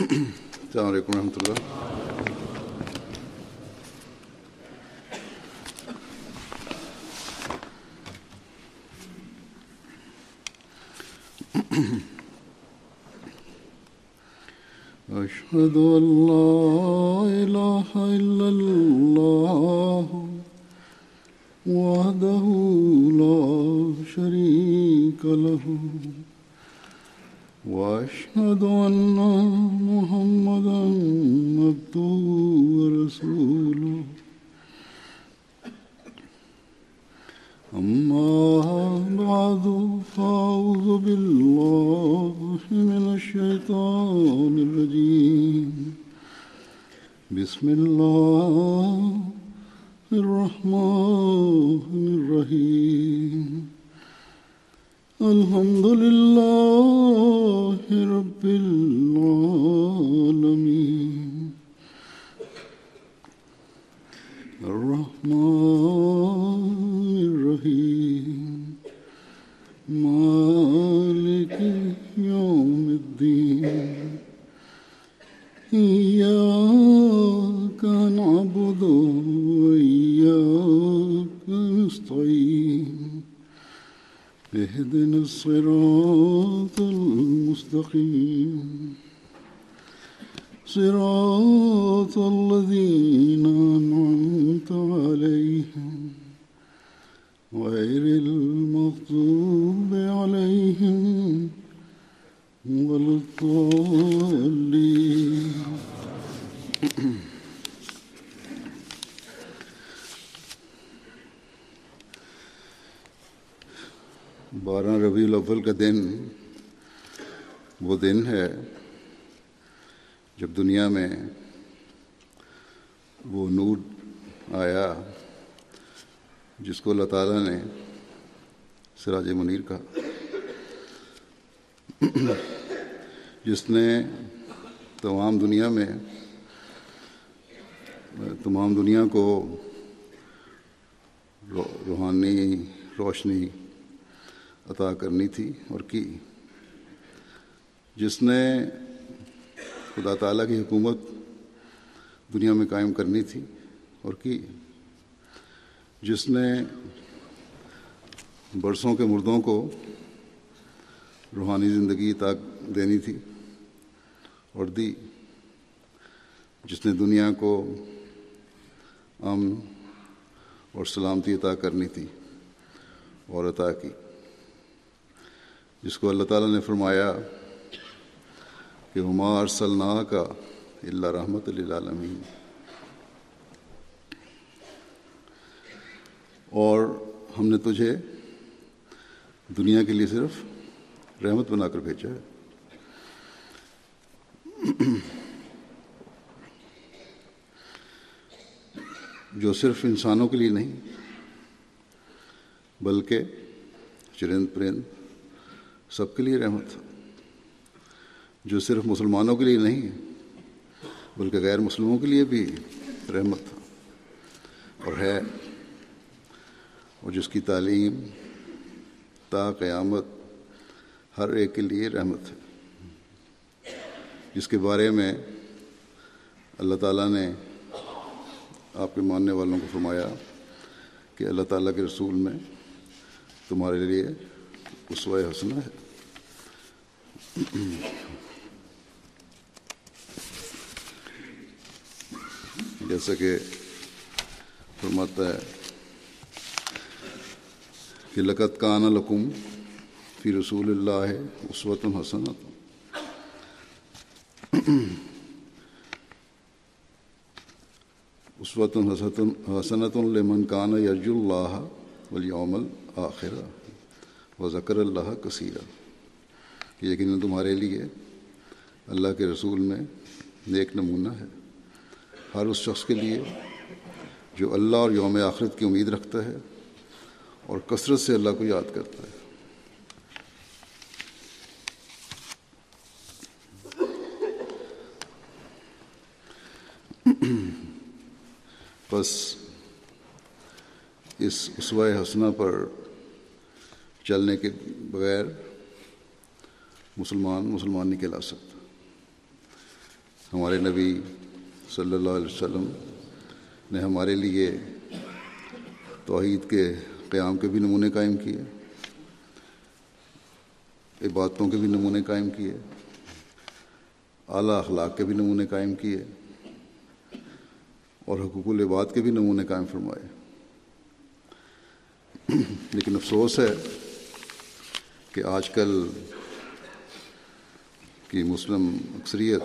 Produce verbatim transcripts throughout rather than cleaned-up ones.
السلام علیکم ورحمۃ اللہ. أشهد أن لا إله إلا الله وحده لا شريك له وأشهد أن محمدا عبده ورسوله. أما بعد فأعوذ بالله من الشيطان الرجيم. بسم الله الرحمن الرحيم. الحمد لله رب العالمين الرحمن الرحيم مالك يوم الدين. إياك نعبد وإياك نستعين. اهدنا الصراط المستقيم صراط الذين أنعمت عليهم غير المغضوب عليهم ولا الضالين. بارہ ربیع الاول کا دن وہ دن ہے جب دنیا میں وہ نور آیا جس کو اللہ تعالیٰ نے سراج منیر کہا، جس نے تمام دنیا میں تمام دنیا کو روحانی روشنی عطا کرنی تھی اور کی، جس نے خدا تعالیٰ کی حکومت دنیا میں قائم کرنی تھی اور کی، جس نے برسوں کے مردوں کو روحانی زندگی عطا دینی تھی اور دی، جس نے دنیا کو امن اور سلامتی عطا کرنی تھی اور عطا کی، جس کو اللہ تعالیٰ نے فرمایا کہ وما ارسلناک الا رحمۃ للعالمین، اور ہم نے تجھے دنیا کے لیے صرف رحمت بنا کر بھیجا ہے۔ جو صرف انسانوں کے لیے نہیں بلکہ چرند پرند سب کے لیے رحمت تھا، جو صرف مسلمانوں کے لیے نہیں بلکہ غیر مسلموں کے لیے بھی رحمت تھا اور ہے، اور جس کی تعلیم تا قیامت ہر ایک کے لیے رحمت ہے، جس کے بارے میں اللہ تعالیٰ نے آپ کے ماننے والوں کو فرمایا کہ اللہ تعالیٰ کے رسول میں تمہارے لیے اسوہ حسنہ ہے۔ جیسا کہ فرماتا ہے کہ لقد کان لکم فی رسول اللہ اسوۃ حسنۃ، اسوۃ حسنۃ لمن کان یرجو اللہ والیوم الآخر وذکر اللہ کثیرا، کہ یقیناً تمہارے لیے اللہ کے رسول میں نیک نمونہ ہے ہر اس شخص کے لیے جو اللہ اور یوم آخرت کی امید رکھتا ہے اور کثرت سے اللہ کو یاد کرتا ہے۔ بس اس اسوہ حسنہ پر چلنے کے بغیر مسلمان مسلمان نہیں کہلا سکتا۔ ہمارے نبی صلی اللہ علیہ وسلم نے ہمارے لیے توحید کے قیام کے بھی نمونے قائم کیے، عبادتوں کے بھی نمونے قائم کیے، اعلیٰ اخلاق کے بھی نمونے قائم کیے، اور حقوق العباد کے بھی نمونے قائم فرمائے۔ لیکن افسوس ہے کہ آج کل کی مسلم اکثریت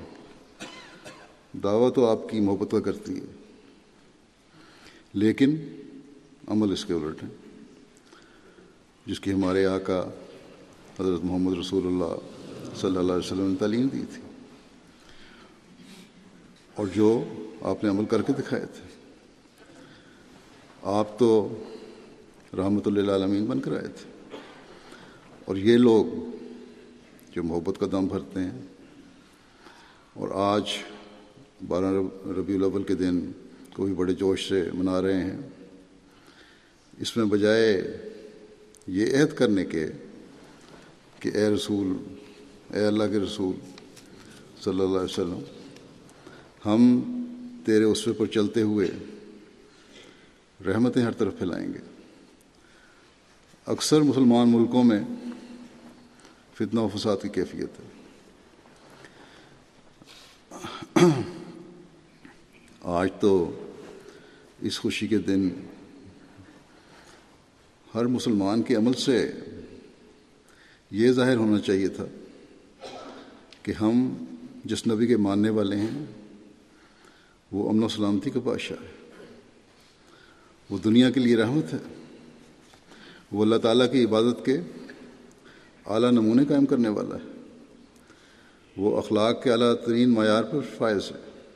دعویٰ تو آپ کی محبت کا کرتی ہے، لیکن عمل اس کے الٹ ہے، جس کی ہمارے آقا حضرت محمد رسول اللہ صلی اللہ علیہ وسلم نے تعلیم دی تھی، اور جو آپ نے عمل کر کے دکھائے تھے۔ آپ تو رحمت للعالمین بن کر آئے تھے، اور یہ لوگ جو محبت کا دم بھرتے ہیں اور آج بارہ ربیع الاول کے دن کو بھی بڑے جوش سے منا رہے ہیں، اس میں بجائے یہ عہد کرنے کے کہ اے رسول، اے اللہ کے رسول صلی اللہ علیہ وسلم، ہم تیرے اسوے پر چلتے ہوئے رحمتیں ہر طرف پھیلائیں گے، اکثر مسلمان ملکوں میں فتنہ و فساد کی کیفیت ہے۔ آج تو اس خوشی کے دن ہر مسلمان کے عمل سے یہ ظاہر ہونا چاہیے تھا کہ ہم جس نبی کے ماننے والے ہیں وہ امن و سلامتی کا بادشاہ ہے، وہ دنیا کے لیے رحمت ہے، وہ اللہ تعالیٰ کی عبادت کے اعلیٰ نمونے قائم کرنے والا ہے، وہ اخلاق کے اعلیٰ ترین معیار پر فائز ہے،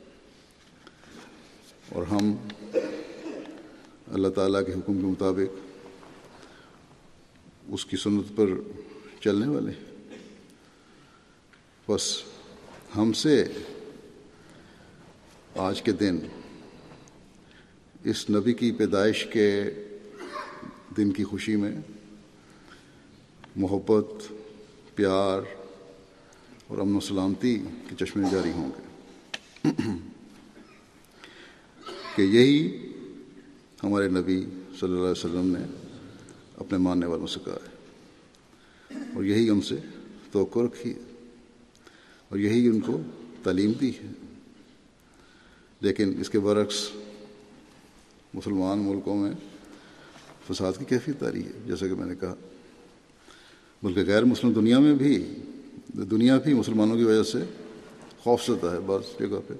اور ہم اللہ تعالیٰ کے حکم کے مطابق اس کی سنت پر چلنے والے ہیں۔ بس ہم سے آج کے دن اس نبی کی پیدائش کے دن کی خوشی میں محبت، پیار اور امن و سلامتی کے چشمے جاری ہوں گے کہ یہی ہمارے نبی صلی اللہ علیہ وسلم نے اپنے ماننے والوں سے کہا ہے، اور یہی ان سے توقع رکھی ہے، اور یہی ان کو تعلیم دی ہے۔ لیکن اس کے برعکس مسلمان ملکوں میں فساد کی کیفیت آ رہی ہے، جیسا کہ میں نے کہا، بلکہ غیر مسلم دنیا میں بھی دنیا بھی مسلمانوں کی وجہ سے خوف زدہ ہے۔ بعض جگہ پہ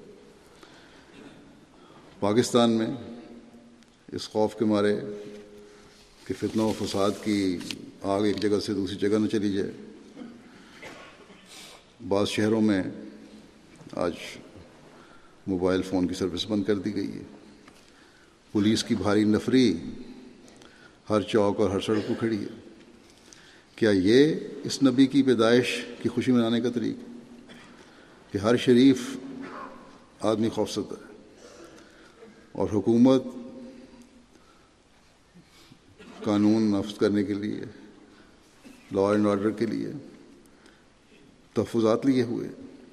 پاکستان میں اس خوف کے مارے کہ فتنہ و فساد کی آگ ایک جگہ سے دوسری جگہ نہ چلی جائے، بعض شہروں میں آج موبائل فون کی سروس بند کر دی گئی ہے، پولیس کی بھاری نفری ہر چوک اور ہر سڑک کو کھڑی ہے۔ کیا یہ اس نبی کی پیدائش کی خوشی منانے کا طریقہ کہ ہر شریف آدمی خوفزدہ ہے، اور حکومت قانون نافذ کرنے کے لیے، لا اینڈ آرڈر کے لیے تحفظات لیے ہوئے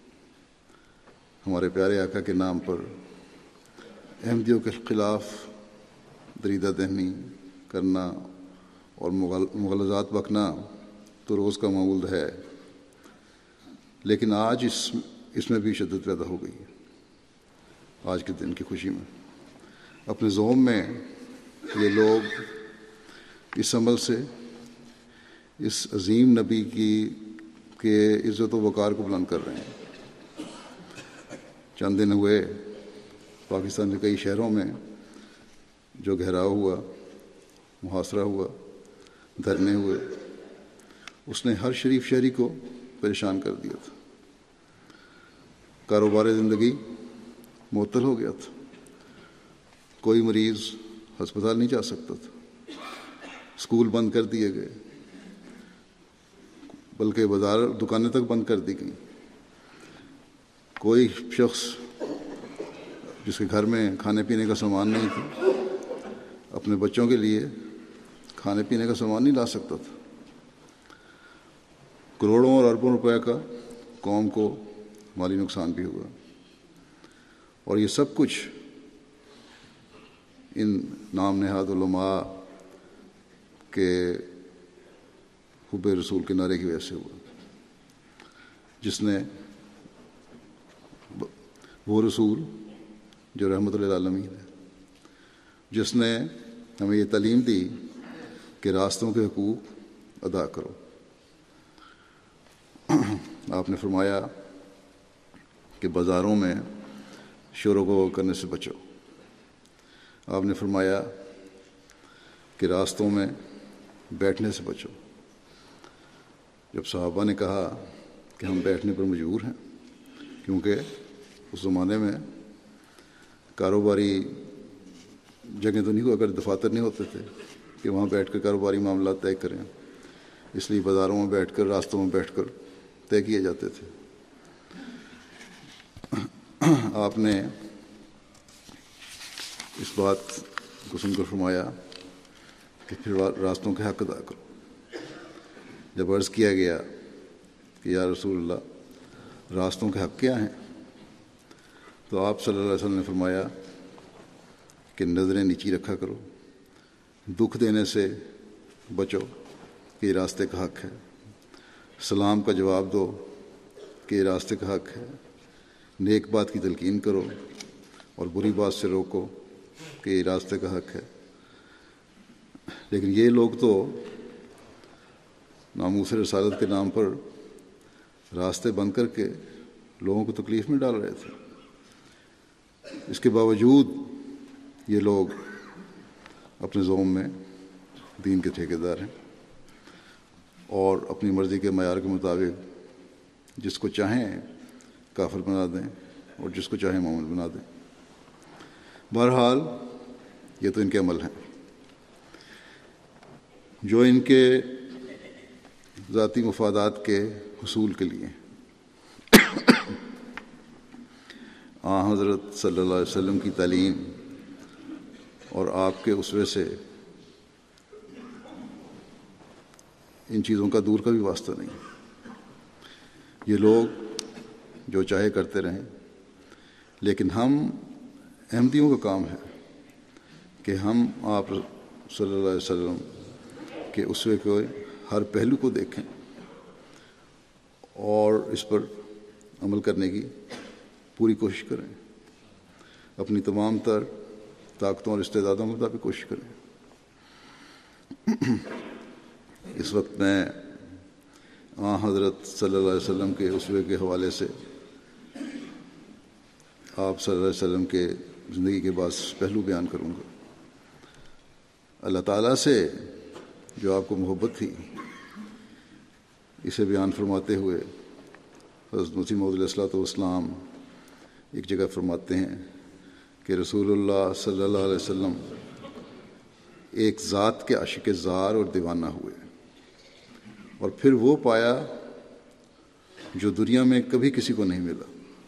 ہمارے پیارے آقا کے نام پر احمدیوں کے خلاف دریدہ دہنی کرنا اور مغالطات بکنا تو روز کا معمول ہے، لیکن آج اس اس میں بھی شدت پیدا ہو گئی ہے۔ آج کے دن کی خوشی میں اپنے زوم میں یہ لوگ اس عمل سے اس عظیم نبی کی کے عزت و وقار کو بلند کر رہے ہیں۔ چند دن ہوئے پاکستان کے کئی شہروں میں جو گھیراؤ ہوا، محاصرہ ہوا، دھرنے ہوئے، اس نے ہر شریف شہری کو پریشان کر دیا تھا۔ کاروبار زندگی معطل ہو گیا تھا، کوئی مریض ہسپتال نہیں جا سکتا تھا، اسکول بند کر دیے گئے، بلکہ بازار دکانیں تک بند کر دی گئیں۔ کوئی شخص جس کے گھر میں کھانے پینے کا سامان نہیں تھا اپنے بچوں کے لیے کھانے پینے کا سامان نہیں لا سکتا تھا۔ کروڑوں اور اربوں روپے کا قوم کو مالی نقصان بھی ہوا۔ اور یہ سب کچھ ان نام نہاد علماء کے حب رسول کے نعرے کی وجہ سے ہوا، جس نے وہ رسول جو رحمت للعالمین ہے، جس نے ہمیں یہ تعلیم دی کہ راستوں کے حقوق ادا کرو۔ آپ نے فرمایا کہ بازاروں میں شور و غو کرنے سے بچو۔ آپ نے فرمایا کہ راستوں میں بیٹھنے سے بچو۔ جب صحابہ نے کہا کہ ہم بیٹھنے پر مجبور ہیں، کیونکہ اس زمانے میں کاروباری جگہ تو نہیں ہوا، اگر دفاتر نہیں ہوتے تھے کہ وہاں بیٹھ کر کاروباری معاملات طے کریں، اس لیے بازاروں میں بیٹھ کر، راستوں میں بیٹھ کر طے کیے جاتے تھے۔ آپ نے اس بات کو سن کر فرمایا کہ پھر راستوں کے حق ادا کرو۔ جب عرض کیا گیا کہ یا رسول اللہ راستوں کے حق کیا ہیں، تو آپ صلی اللہ علیہ وسلم نے فرمایا کہ نظریں نیچی رکھا کرو، دکھ دینے سے بچو کہ یہ راستے کا حق ہے، سلام کا جواب دو کہ یہ راستے کا حق ہے، نیک بات کی تلقین کرو اور بری بات سے روکو کہ یہ راستے کا حق ہے۔ لیکن یہ لوگ تو ناموس رسالت کے نام پر راستے بند کر کے لوگوں کو تکلیف میں ڈال رہے تھے۔ اس کے باوجود یہ لوگ اپنے زوم میں دین کے ٹھیکیدار ہیں اور اپنی مرضی کے معیار کے مطابق جس کو چاہیں کافر بنا دیں اور جس کو چاہیں مومن بنا دیں۔ بہرحال یہ تو ان کے عمل ہیں جو ان کے ذاتی مفادات کے حصول کے لیے آن حضرت صلی اللہ علیہ وسلم کی تعلیم اور آپ کے اسوے سے ان چیزوں کا دور کا بھی واسطہ نہیں۔ یہ لوگ جو چاہے کرتے رہیں، لیکن ہم احمدیوں کا کام ہے کہ ہم آپ صلی اللہ علیہ وسلم کے اسوے کے ہر پہلو کو دیکھیں اور اس پر عمل کرنے کی پوری کوشش کریں، اپنی تمام تر طاقتوں اور استعدادوں کے مطابق کوشش کریں۔ اس وقت میں آن حضرت صلی اللہ علیہ وسلم کے اسوے کے حوالے سے آپ صلی اللہ علیہ وسلم کے زندگی کے بعض پہلو بیان کروں گا۔ اللہ تعالیٰ سے جو آپ کو محبت تھی، اسے بیان فرماتے ہوئے حضرت مسیح موعود علیہ الصلوۃ والسلام ایک جگہ فرماتے ہیں کہ رسول اللہ صلی اللہ علیہ وسلم ایک ذات کے عاشق زار اور دیوانہ ہوئے، اور پھر وہ پایا جو دنیا میں کبھی کسی کو نہیں ملا۔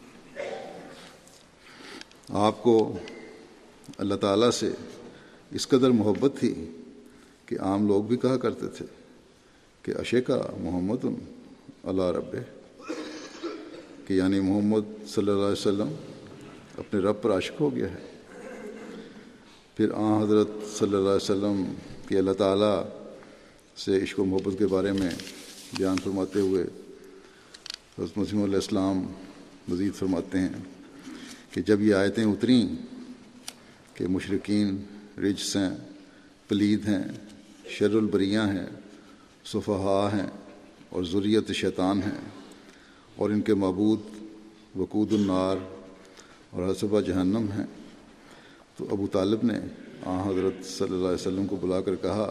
آپ کو اللہ تعالیٰ سے اس قدر محبت تھی کہ عام لوگ بھی کہا کرتے تھے کہ عشقہ محمد علی ربہ، کہ یعنی محمد صلی اللہ علیہ وسلم اپنے رب پر عاشق ہو گیا ہے۔ پھر آن حضرت صلی اللہ علیہ وسلم کی اللہ تعالیٰ سے عشق و محبت کے بارے میں بیان فرماتے ہوئے حضرت مسیح علیہ السلام مزید فرماتے ہیں کہ جب یہ آیتیں اتریں کہ مشرکین رجس ہیں، پلید ہیں، شر البریہ ہیں، صفحاء ہیں اور ذریت شیطان ہیں، اور ان کے معبود وقود النار اور حسبہ جہنم ہیں، تو ابو طالب نے آن حضرت صلی اللہ علیہ وسلم کو بلا کر کہا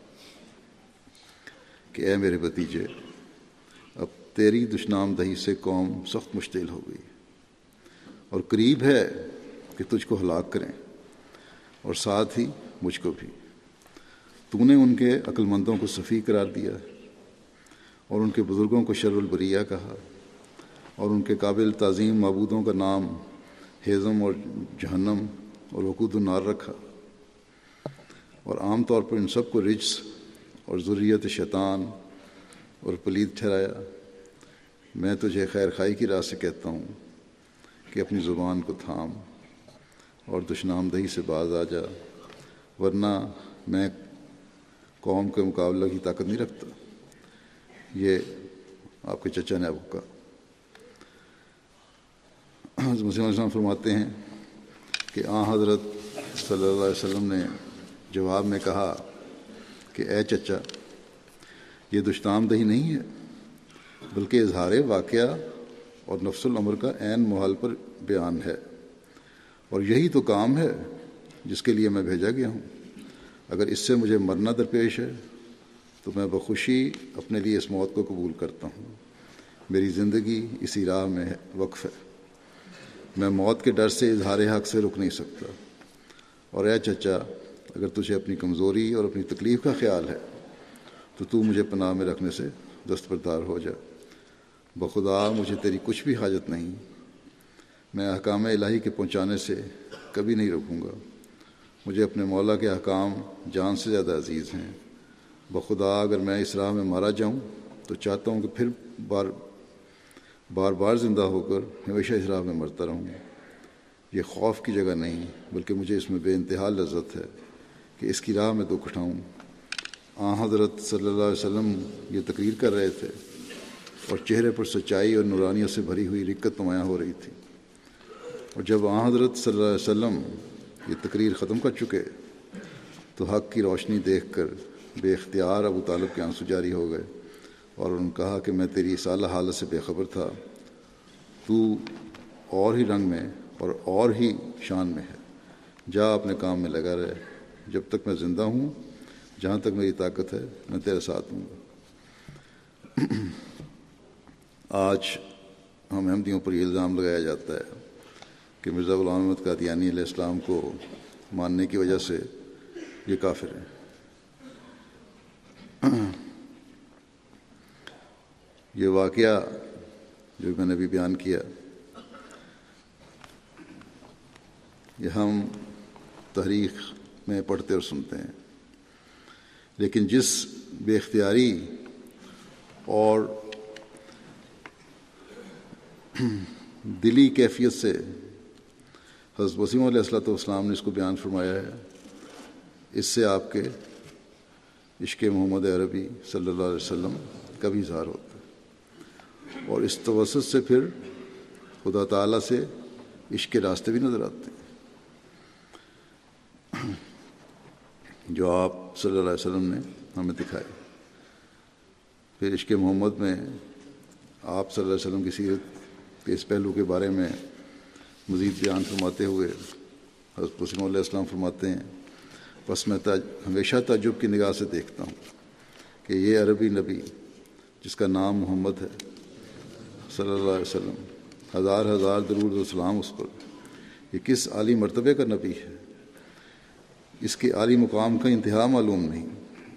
کہ اے میرے بھتیجے، اب تیری دشنام دہی سے قوم سخت مشتعل ہو گئی اور قریب ہے کہ تجھ کو ہلاک کریں اور ساتھ ہی مجھ کو بھی۔ تو نے ان کے عقل مندوں کو سفیہ قرار دیا اور ان کے بزرگوں کو شر البریہ کہا اور ان کے قابل تعظیم معبودوں کا نام ہیزم اور جہنم اور وقود النار رکھا، اور عام طور پر ان سب کو رجس اور ذریت شیطان اور پلید ٹھہرایا۔ میں تجھے خیر خائی کی راہ سے کہتا ہوں کہ اپنی زبان کو تھام اور دشنامدہی سے باز آ جا، ورنہ میں قوم کے مقابلہ کی طاقت نہیں رکھتا۔ یہ آپ کے چچا نے آپ کو کہا۔ حضرت مسیح علیہ السلام فرماتے ہیں کہ آن حضرت صلی اللہ علیہ وسلم نے جواب میں کہا کہ اے چچا، یہ دشنامدہی نہیں ہے بلکہ اظہار واقعہ اور نفس الامر کا عین محال پر بیان ہے، اور یہی تو کام ہے جس کے لیے میں بھیجا گیا ہوں۔ اگر اس سے مجھے مرنا درپیش ہے تو میں بخوشی اپنے لیے اس موت کو قبول کرتا ہوں۔ میری زندگی اسی راہ میں وقف ہے، میں موت کے ڈر سے اظہار حق سے رک نہیں سکتا۔ اور اے چچا، اگر تجھے اپنی کمزوری اور اپنی تکلیف کا خیال ہے تو تو مجھے پناہ میں رکھنے سے دستبردار ہو جا۔ بخدا مجھے تیری کچھ بھی حاجت نہیں، میں احکام الہی کے پہنچانے سے کبھی نہیں رکوں گا۔ مجھے اپنے مولا کے احکام جان سے زیادہ عزیز ہیں۔ بخدا اگر میں اس راہ میں مارا جاؤں تو چاہتا ہوں کہ پھر بار بار بار زندہ ہو کر ہمیشہ اس راہ میں مرتا رہوں۔ یہ خوف کی جگہ نہیں بلکہ مجھے اس میں بے انتہا لذت ہے کہ اس کی راہ میں دکھ اٹھاؤں۔ آن حضرت صلی اللہ علیہ وسلم یہ تقریر کر رہے تھے اور چہرے پر سچائی اور نورانیت سے بھری ہوئی رقت نمایاں ہو رہی تھی، اور جب آن حضرت صلی اللہ علیہ وسلم یہ تقریر ختم کر چکے تو حق کی روشنی دیکھ کر بے اختیار ابو طالب کے آنسو جاری ہو گئے، اور انہوں نے کہا کہ میں تیری اس اعلیٰ حالت سے بے خبر تھا، تو اور ہی رنگ میں اور اور ہی شان میں ہے۔ جا اپنے کام میں لگا رہے، جب تک میں زندہ ہوں، جہاں تک میری طاقت ہے میں تیرے ساتھ ہوں گا۔ آج ہم احمدیوں پر یہ الزام لگایا جاتا ہے کہ مرزا غلام احمد قادیانی علیہ السلام کو ماننے کی وجہ سے یہ کافر ہیں۔ یہ واقعہ جو میں نے ابھی بیان کیا، یہ ہم تاریخ میں پڑھتے اور سنتے ہیں، لیکن جس بے اختیاری اور دلی کیفیت سے حضرت وسیم علیہ الصلوۃ والسلام نے اس کو بیان فرمایا ہے، اس سے آپ کے عشق محمد عربی صلی اللہ علیہ وسلم کا بھی اظہار ہوتا ہے، اور اس توسط سے پھر خدا تعالیٰ سے عشق کے راستے بھی نظر آتے ہیں جو آپ صلی اللہ علیہ وسلم نے ہمیں دکھائے۔ پھر عشق محمد میں آپ صلی اللہ علیہ وسلم کی سیرت کے اس پہلو کے بارے میں مزید بیان فرماتے ہوئے حضرت وسیم علیہ السلام فرماتے ہیں، بس میں تاج ہمیشہ تعجب کی نگاہ سے دیکھتا ہوں کہ یہ عربی نبی جس کا نام محمد ہے صلی اللہ علیہ وسلم، ہزار ہزار درود و سلام اس پر، یہ کس عالی مرتبے کا نبی ہے۔ اس کے عالی مقام کا انتہا معلوم نہیں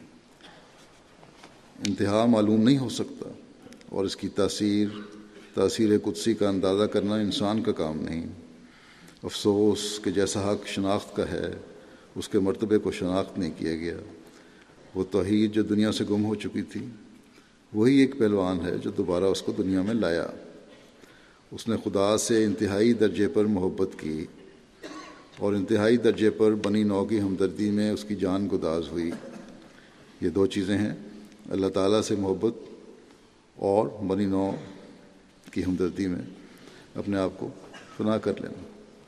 انتہا معلوم نہیں ہو سکتا، اور اس کی تاثیر تاثیر قدسی کا اندازہ کرنا انسان کا کام نہیں۔ افسوس کہ جیسا حق شناخت کا ہے اس کے مرتبے کو شناخت نہیں کیا گیا۔ وہ توحید جو دنیا سے گم ہو چکی تھی وہی ایک پہلوان ہے جو دوبارہ اس کو دنیا میں لایا۔ اس نے خدا سے انتہائی درجے پر محبت کی، اور انتہائی درجے پر بنی نوع کی ہمدردی میں اس کی جان گداز ہوئی۔ یہ دو چیزیں ہیں، اللہ تعالیٰ سے محبت اور بنی نوع کی ہمدردی میں اپنے آپ کو فنا کر لینا۔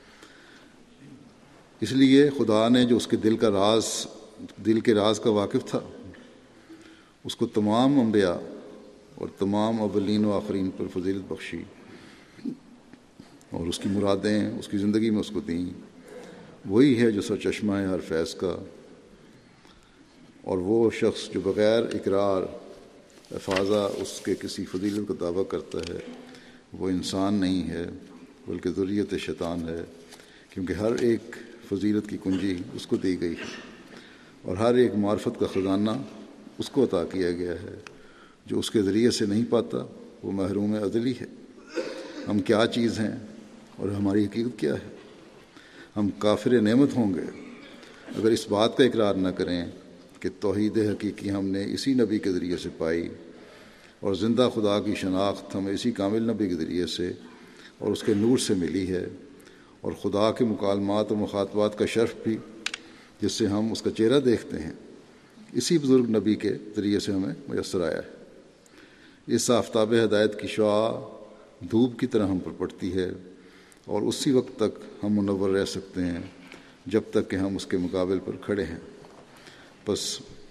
اس لیے خدا نے جو اس کے دل کا راز دل کے راز کا واقف تھا، اس کو تمام انبیاء اور تمام اولین و آخرین پر فضیلت بخشی، اور اس کی مرادیں اس کی زندگی میں اس کو دیں۔ وہی ہے جو سرچشمہ ہے ہر فیض کا، اور وہ شخص جو بغیر اقرار افاظہ اس کے کسی فضیلت کا دعویٰ کرتا ہے وہ انسان نہیں ہے بلکہ ذریت شیطان ہے، کیونکہ ہر ایک فضیلت کی کنجی اس کو دی گئی ہے، اور ہر ایک معرفت کا خزانہ اس کو عطا کیا گیا ہے۔ جو اس کے ذریعے سے نہیں پاتا وہ محروم ازلی ہے۔ ہم کیا چیز ہیں اور ہماری حقیقت کیا ہے؟ ہم کافر نعمت ہوں گے اگر اس بات کا اقرار نہ کریں کہ توحید حقیقی ہم نے اسی نبی کے ذریعے سے پائی، اور زندہ خدا کی شناخت ہمیں اسی کامل نبی کے ذریعے سے اور اس کے نور سے ملی ہے، اور خدا کے مکالمات اور مخاطبات کا شرف بھی جس سے ہم اس کا چہرہ دیکھتے ہیں اسی بزرگ نبی کے ذریعے سے ہمیں میسر آیا ہے۔ اس آفتاب ہدایت کی شعاع دھوپ کی طرح ہم پر پڑتی ہے اور اسی وقت تک ہم منور رہ سکتے ہیں جب تک کہ ہم اس کے مقابل پر کھڑے ہیں۔ بس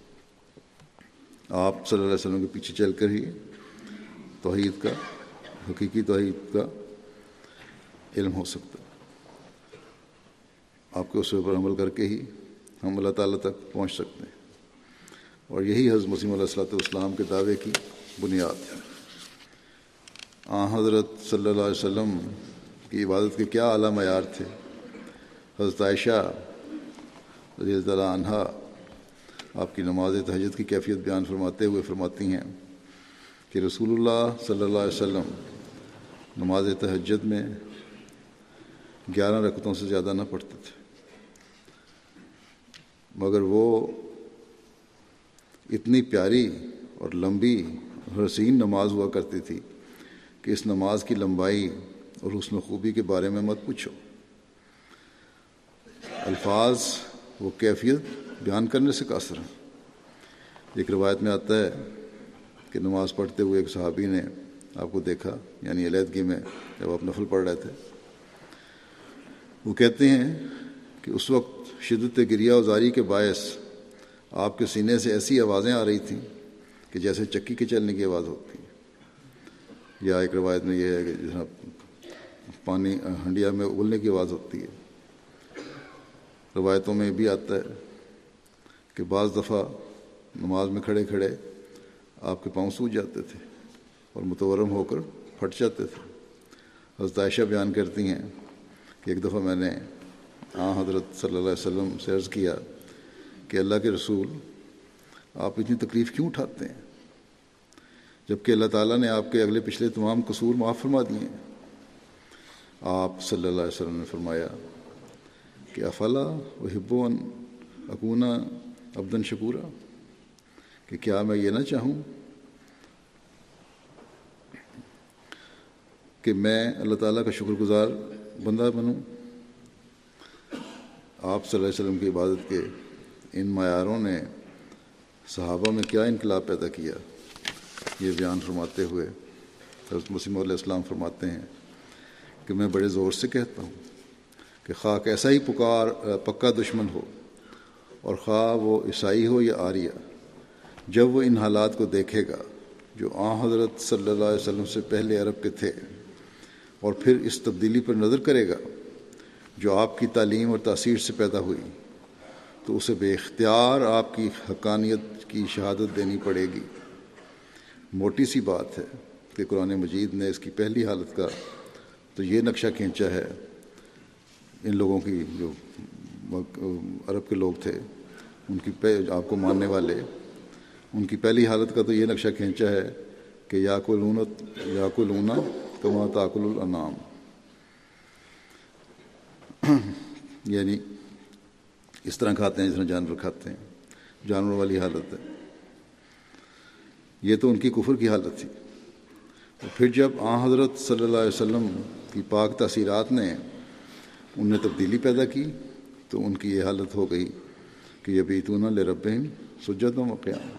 آپ صلی اللہ علیہ وسلم کے پیچھے چل کر ہی توحید کا حقیقی توحید کا علم ہو سکتا ہے۔ آپ کے اسوے پر عمل کر کے ہی ہم اللہ تعالیٰ تک پہنچ سکتے ہیں، اور یہی حضرت مسیح علیہ الصلوۃ والسلام کے دعوے کی بنیاد ہے۔ آن حضرت صلی اللہ علیہ وسلم کی عبادت کے کیا اعلیٰ معیار تھے۔ حضرت عائشہ رضی اللہ عنہا آپ کی نماز تہجد کی کیفیت بیان فرماتے ہوئے فرماتی ہیں کہ رسول اللہ صلی اللہ علیہ وسلم نماز تہجد میں گیارہ رکعتوں سے زیادہ نہ پڑھتے تھے، مگر وہ اتنی پیاری اور لمبی اور حسین نماز ہوا کرتی تھی کہ اس نماز کی لمبائی اور حسن و خوبی کے بارے میں مت پوچھو۔ الفاظ وہ کیفیت بیان کرنے سے قاصر ہیں۔ ایک روایت میں آتا ہے کہ نماز پڑھتے ہوئے ایک صحابی نے آپ کو دیکھا، یعنی علیحدگی میں جب آپ نفل پڑھ رہے تھے۔ وہ کہتے ہیں کہ اس وقت شدت گریہ و زاری کے باعث آپ کے سینے سے ایسی آوازیں آ رہی تھیں کہ جیسے چکی کے چلنے کی آواز ہوتی ہے، یا ایک روایت میں یہ ہے کہ جہاں پانی ہنڈیا میں اگلنے کی آواز ہوتی ہے۔ روایتوں میں بھی آتا ہے کہ بعض دفعہ نماز میں کھڑے کھڑے آپ کے پاؤں سوج جاتے تھے اور متورم ہو کر پھٹ جاتے تھے۔ حضرت عائشہ بیان کرتی ہیں کہ ایک دفعہ میں نے آن حضرت صلی اللہ علیہ وسلم سے عرض کیا کہ اللہ کے رسول، آپ اتنی تکلیف کیوں اٹھاتے ہیں جبکہ اللہ تعالیٰ نے آپ کے اگلے پچھلے تمام قصور معاف فرما دیے ہیں؟ آپ صلی اللہ علیہ وسلم نے فرمایا کہ افلا احب ان اکون عبدا شکورا، کہ کیا میں یہ نہ چاہوں کہ میں اللہ تعالیٰ کا شکر گزار بندہ بنوں۔ آپ صلی اللہ علیہ وسلم کی عبادت کے ان معیاروں نے صحابہ میں کیا انقلاب پیدا کیا، یہ بیان فرماتے ہوئے حضرت مسیح علیہ السلام فرماتے ہیں کہ میں بڑے زور سے کہتا ہوں کہ خواہ کیسا ہی پکار پکا دشمن ہو، اور خواہ وہ عیسائی ہو یا آریہ، جب وہ ان حالات کو دیکھے گا جو آن حضرت صلی اللہ علیہ وسلم سے پہلے عرب کے تھے، اور پھر اس تبدیلی پر نظر کرے گا جو آپ کی تعلیم اور تاثیر سے پیدا ہوئی، تو اسے بے اختیار آپ کی حقانیت کی شہادت دینی پڑے گی۔ موٹی سی بات ہے کہ قرآن مجید نے اس کی پہلی حالت کا تو یہ نقشہ کھینچا ہے، ان لوگوں کی جو عرب کے لوگ تھے، ان کی آپ کو ماننے والے، ان کی پہلی حالت کا تو یہ نقشہ کھینچا ہے کہ یاکلون یاکلون کما تاکل الانعام، یعنی اس طرح کھاتے ہیں جس طرح جانور کھاتے ہیں، جانور والی حالت ہے۔ یہ تو ان کی کفر کی حالت تھی۔ اور پھر جب آن حضرت صلی اللہ علیہ وسلم کی پاک تاثیرات نے ان میں تبدیلی پیدا کی تو ان کی یہ حالت ہو گئی کہ یبیتون لربہم سجدا و قیاما،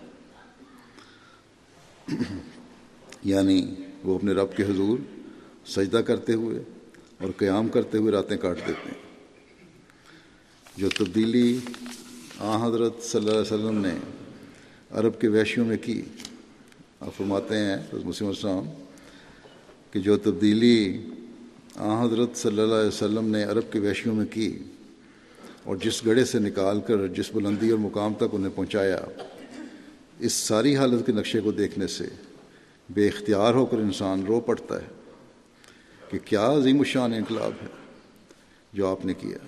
یعنی وہ اپنے رب کے حضور سجدہ کرتے ہوئے اور قیام کرتے ہوئے راتیں کاٹ دیتے ہیں۔ جو تبدیلی آن حضرت صلی اللہ علیہ وسلم نے عرب کے وحشیوں میں کی، آپ فرماتے ہیں حضرت مسیح علیہ السلام کہ جو تبدیلی آن حضرت صلی اللہ علیہ وسلم نے عرب کے وحشیوں میں کی اور جس گڑھے سے نکال کر جس بلندی اور مقام تک انہیں پہنچایا، اس ساری حالت کے نقشے کو دیکھنے سے بے اختیار ہو کر انسان رو پڑتا ہے کہ کیا عظیم الشان انقلاب ہے جو آپ نے کیا۔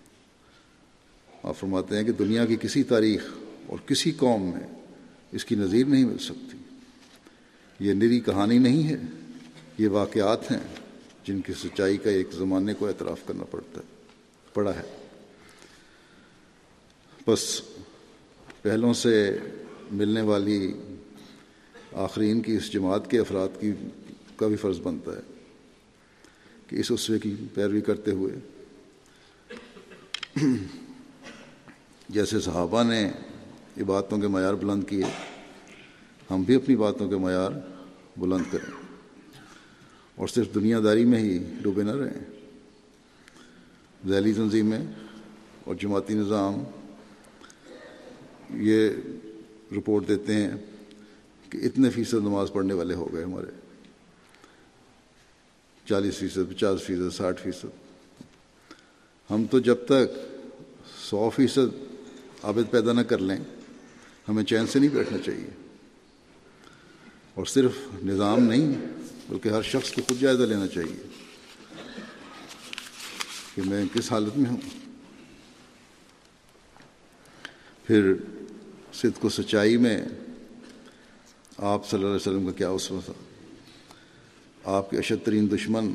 آپ فرماتے ہیں کہ دنیا کی کسی تاریخ اور کسی قوم میں اس کی نظیر نہیں مل سکتی۔ یہ نری کہانی نہیں ہے، یہ واقعات ہیں جن کی سچائی کا ایک زمانے کو اعتراف کرنا پڑتا ہے پڑا ہے۔ بس پہلوں سے ملنے والی آخرین کی اس جماعت کے افراد کی کا بھی فرض بنتا ہے کہ اس اسوے کی پیروی کرتے ہوئے جیسے صحابہ نے عبادتوں کے معیار بلند کیے، ہم بھی اپنی باتوں کے معیار بلند کریں اور صرف دنیا داری میں ہی ڈوبے نہ رہیں۔ ذیلی تنظیمیں اور جماعتی نظام یہ رپورٹ دیتے ہیں کہ اتنے فیصد نماز پڑھنے والے ہو گئے ہمارے، چالیس فیصد، پچاس فیصد، ساٹھ فیصد۔ ہم تو جب تک سو فیصد عابد پیدا نہ کر لیں ہمیں چین سے نہیں بیٹھنا چاہیے، اور صرف نظام نہیں بلکہ ہر شخص کو خود جائزہ لینا چاہیے کہ میں کس حالت میں ہوں۔ پھر صدق و سچائی میں آپ صلی اللہ علیہ وسلم کا کیا اسوہ تھا؟ آپ کے اشد ترین دشمن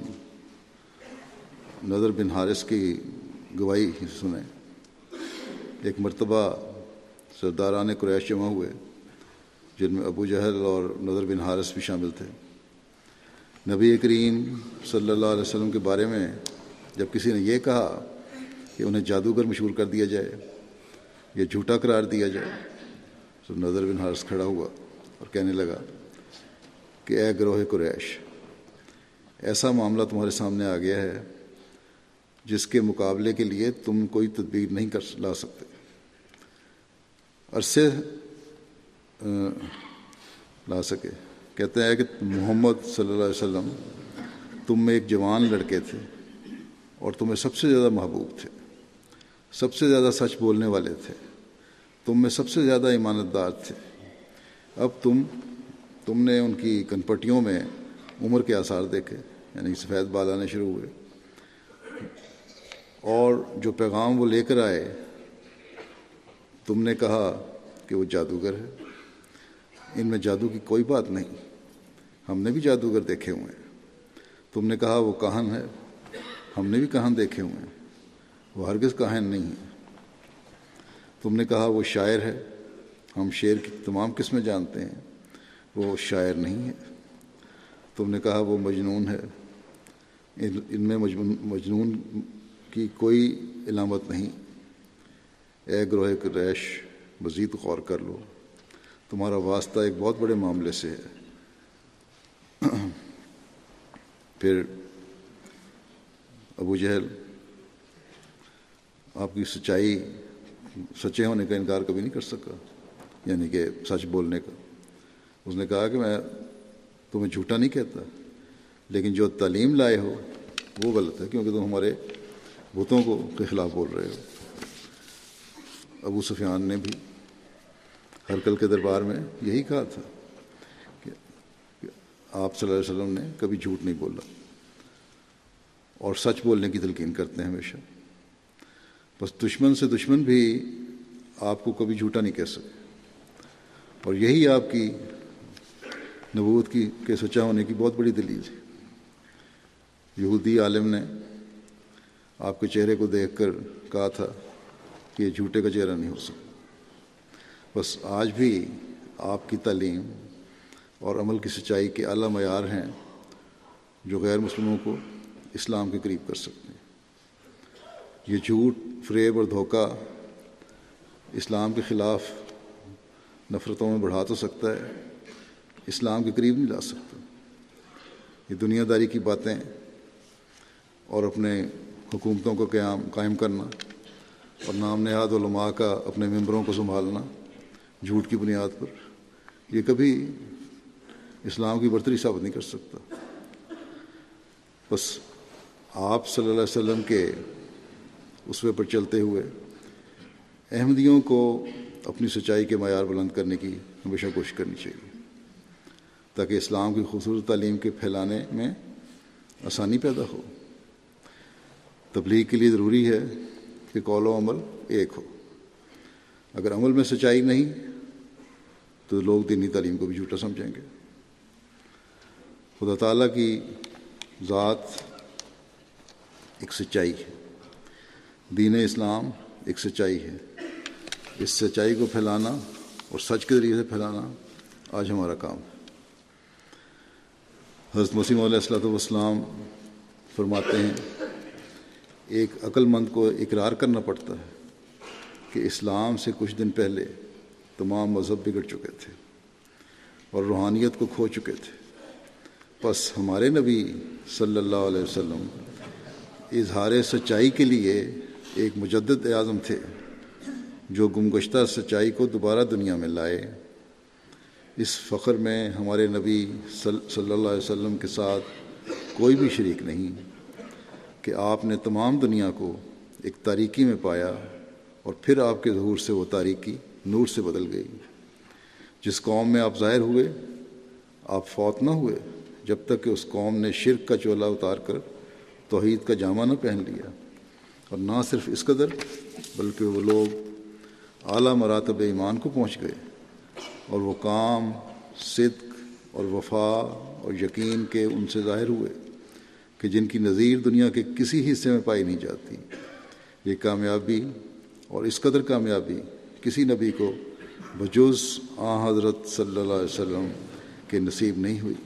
نضر بن حارث کی گواہی سنیں۔ ایک مرتبہ سرداران قریش جمع ہوئے جن میں ابو جہل اور نضر بن حارث بھی شامل تھے۔ نبی کریم صلی اللہ علیہ وسلم کے بارے میں جب کسی نے یہ کہا کہ انہیں جادوگر مشہور کر دیا جائے یا جھوٹا قرار دیا جائے تو نضر بن حارث کھڑا ہوا اور کہنے لگا کہ اے گروہ قریش، ایسا معاملہ تمہارے سامنے آ گیا ہے جس کے مقابلے کے لیے تم کوئی تدبیر نہیں کر لا سکتے۔ عرصے لا سکے کہتے ہیں کہ محمد صلی اللہ علیہ وسلم تم میں ایک جوان لڑکے تھے اور تمہیں سب سے زیادہ محبوب تھے، سب سے زیادہ سچ بولنے والے تھے، تم میں سب سے زیادہ ایمانت دار تھے۔ اب تم تم نے ان کی کنپٹیوں میں عمر کے آثار دیکھے، یعنی سفید بال آنے شروع ہوئے، اور جو پیغام وہ لے کر آئے تم نے کہا کہ وہ جادوگر ہے۔ ان میں جادو کی کوئی بات نہیں، ہم نے بھی جادوگر دیکھے ہوئے ہیں۔ تم نے کہا وہ کاہن ہے، ہم نے بھی کاہن دیکھے ہوئے ہیں، وہ ہرگز کاہن نہیں ہے۔ تم نے کہا وہ شاعر ہے، ہم شعر کی تمام قسمیں جانتے ہیں، وہ شاعر نہیں ہے۔ تم نے کہا وہ مجنون ہے، ان میں مجنون کی کوئی علامت نہیں۔ اے گروہ قریش، مزید غور کر لو، تمہارا واسطہ ایک بہت بڑے معاملے سے ہے۔ پھر ابو جہل آپ کی سچائی سچے ہونے کا انکار کبھی نہیں کر سکا، یعنی کہ سچ بولنے کا۔ اس نے کہا کہ میں تمہیں جھوٹا نہیں کہتا، لیکن جو تعلیم لائے ہو وہ غلط ہے، کیونکہ تم ہمارے بتوں کو کے خلاف بول رہے ہو۔ ابو سفیان نے بھی ہرقل کے دربار میں یہی کہا تھا کہ آپ صلی اللہ علیہ وسلم نے کبھی جھوٹ نہیں بولا، اور سچ بولنے کی تلقین کرتے ہیں ہمیشہ۔ بس دشمن سے دشمن بھی آپ کو کبھی جھوٹا نہیں کہہ سکے، اور یہی آپ کی نبوت کی کے سچا ہونے کی بہت بڑی دلیل ہے۔ یہودی عالم نے آپ کے چہرے کو دیکھ کر کہا تھا کہ یہ جھوٹے کا چہرہ نہیں ہو سکتا۔ بس آج بھی آپ کی تعلیم اور عمل کی سچائی کے اعلیٰ معیار ہیں جو غیر مسلموں کو اسلام کے قریب کر سکتے ہیں۔ یہ جھوٹ، فریب اور دھوکہ اسلام کے خلاف نفرتوں میں بڑھا تو سکتا ہے، اسلام کے قریب نہیں لا سکتا۔ یہ دنیا داری کی باتیں اور اپنے حکومتوں کو قیام قائم کرنا اور نام نہاد علماء کا اپنے ممبروں کو سنبھالنا جھوٹ کی بنیاد پر، یہ کبھی اسلام کی برتری ثابت نہیں کر سکتا۔ بس آپ صلی اللہ علیہ وسلم کے اسوے پر چلتے ہوئے احمدیوں کو اپنی سچائی کے معیار بلند کرنے کی ہمیشہ کوشش کرنی چاہیے، تاکہ اسلام کی خوبصورت تعلیم کے پھیلانے میں آسانی پیدا ہو۔ تبلیغ کے لیے ضروری ہے کہ قول و عمل ایک ہو۔ اگر عمل میں سچائی نہیں تو لوگ دینی تعلیم کو بھی جھوٹا سمجھیں گے۔ خدا تعالیٰ کی ذات ایک سچائی ہے، دین اسلام ایک سچائی ہے۔ اس سچائی کو پھیلانا اور سچ کے ذریعے سے پھیلانا آج ہمارا کام ہے۔ حضرت مسیح علیہ الصلوۃ والسلام فرماتے ہیں ایک عقل مند کو اقرار کرنا پڑتا ہے کہ اسلام سے کچھ دن پہلے تمام مذہب بگڑ چکے تھے اور روحانیت کو کھو چکے تھے۔ پس ہمارے نبی صلی اللہ علیہ وسلم اظہار سچائی کے لیے ایک مجدد اعظم تھے جو گمگشتہ سچائی کو دوبارہ دنیا میں لائے۔ اس فخر میں ہمارے نبی صلی اللہ علیہ وسلم کے ساتھ کوئی بھی شریک نہیں کہ آپ نے تمام دنیا کو ایک تاریکی میں پایا اور پھر آپ کے ظہور سے وہ تاریکی نور سے بدل گئی۔ جس قوم میں آپ ظاہر ہوئے آپ فوت نہ ہوئے جب تک کہ اس قوم نے شرک کا چولا اتار کر توحید کا جامہ نہ پہن لیا، اور نہ صرف اس قدر بلکہ وہ لوگ اعلیٰ مراتب ایمان کو پہنچ گئے اور وہ کام، صدق اور وفا اور یقین کے ان سے ظاہر ہوئے کہ جن کی نظیر دنیا کے کسی حصے میں پائی نہیں جاتی۔ یہ کامیابی اور اس قدر کامیابی کسی نبی کو بجز آن حضرت صلی اللہ علیہ وسلم کے نصیب نہیں ہوئی۔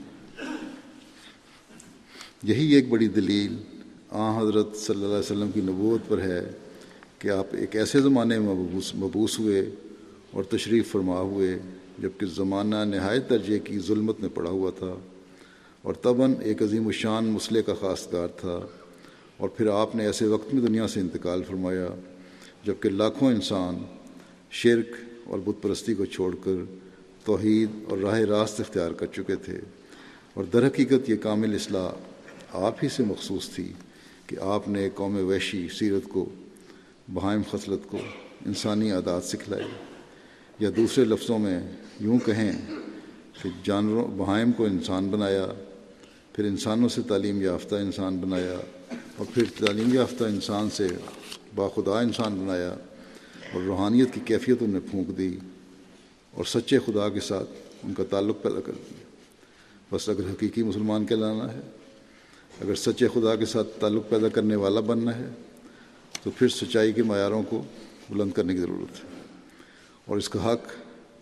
یہی ایک بڑی دلیل آن حضرت صلی اللہ علیہ وسلم کی نبوت پر ہے کہ آپ ایک ایسے زمانے میں مبعوث مبعوث ہوئے اور تشریف فرما ہوئے جبکہ زمانہ نہایت درجے کی ظلمت میں پڑا ہوا تھا اور طبعاً ایک عظیم الشان مسئلے کا خواستگار تھا، اور پھر آپ نے ایسے وقت میں دنیا سے انتقال فرمایا جبکہ لاکھوں انسان شرک اور بت پرستی کو چھوڑ کر توحید اور راہ راست اختیار کر چکے تھے، اور در حقیقت یہ کامل اصلاح آپ ہی سے مخصوص تھی کہ آپ نے قوم وحشی سیرت کو، بہائم خصلت کو انسانی عادات سکھلائی، یا دوسرے لفظوں میں یوں کہیں کہ جانوروں بہائم کو انسان بنایا، پھر انسانوں سے تعلیم یافتہ انسان بنایا، اور پھر تعلیم یافتہ انسان سے باخدا انسان بنایا، اور روحانیت کی کیفیت انہیں پھونک دی اور سچے خدا کے ساتھ ان کا تعلق پیدا کر دیا۔ بس اگر حقیقی مسلمان کہلانا ہے، اگر سچے خدا کے ساتھ تعلق پیدا کرنے والا بننا ہے، تو پھر سچائی کے معیاروں کو بلند کرنے کی ضرورت ہے، اور اس کا حق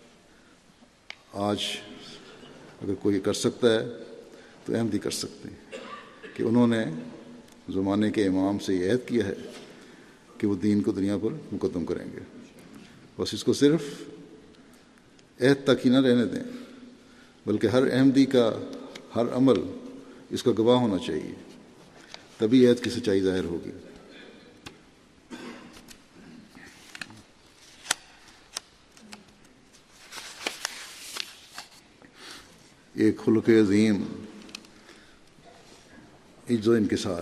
آج اگر کوئی کر سکتا ہے تو احمدی کر سکتے ہیں کہ انہوں نے زمانے کے امام سے یہ عہد کیا ہے کہ وہ دین کو دنیا پر مقدم کریں گے۔ بس اس کو صرف عہد تک ہی نہ رہنے دیں، بلکہ ہر احمدی کا ہر عمل اس کا گواہ ہونا چاہیے، تبھی عہد کی سچائی ظاہر ہوگی۔ ایک خلق عظیم عجز و انکسار،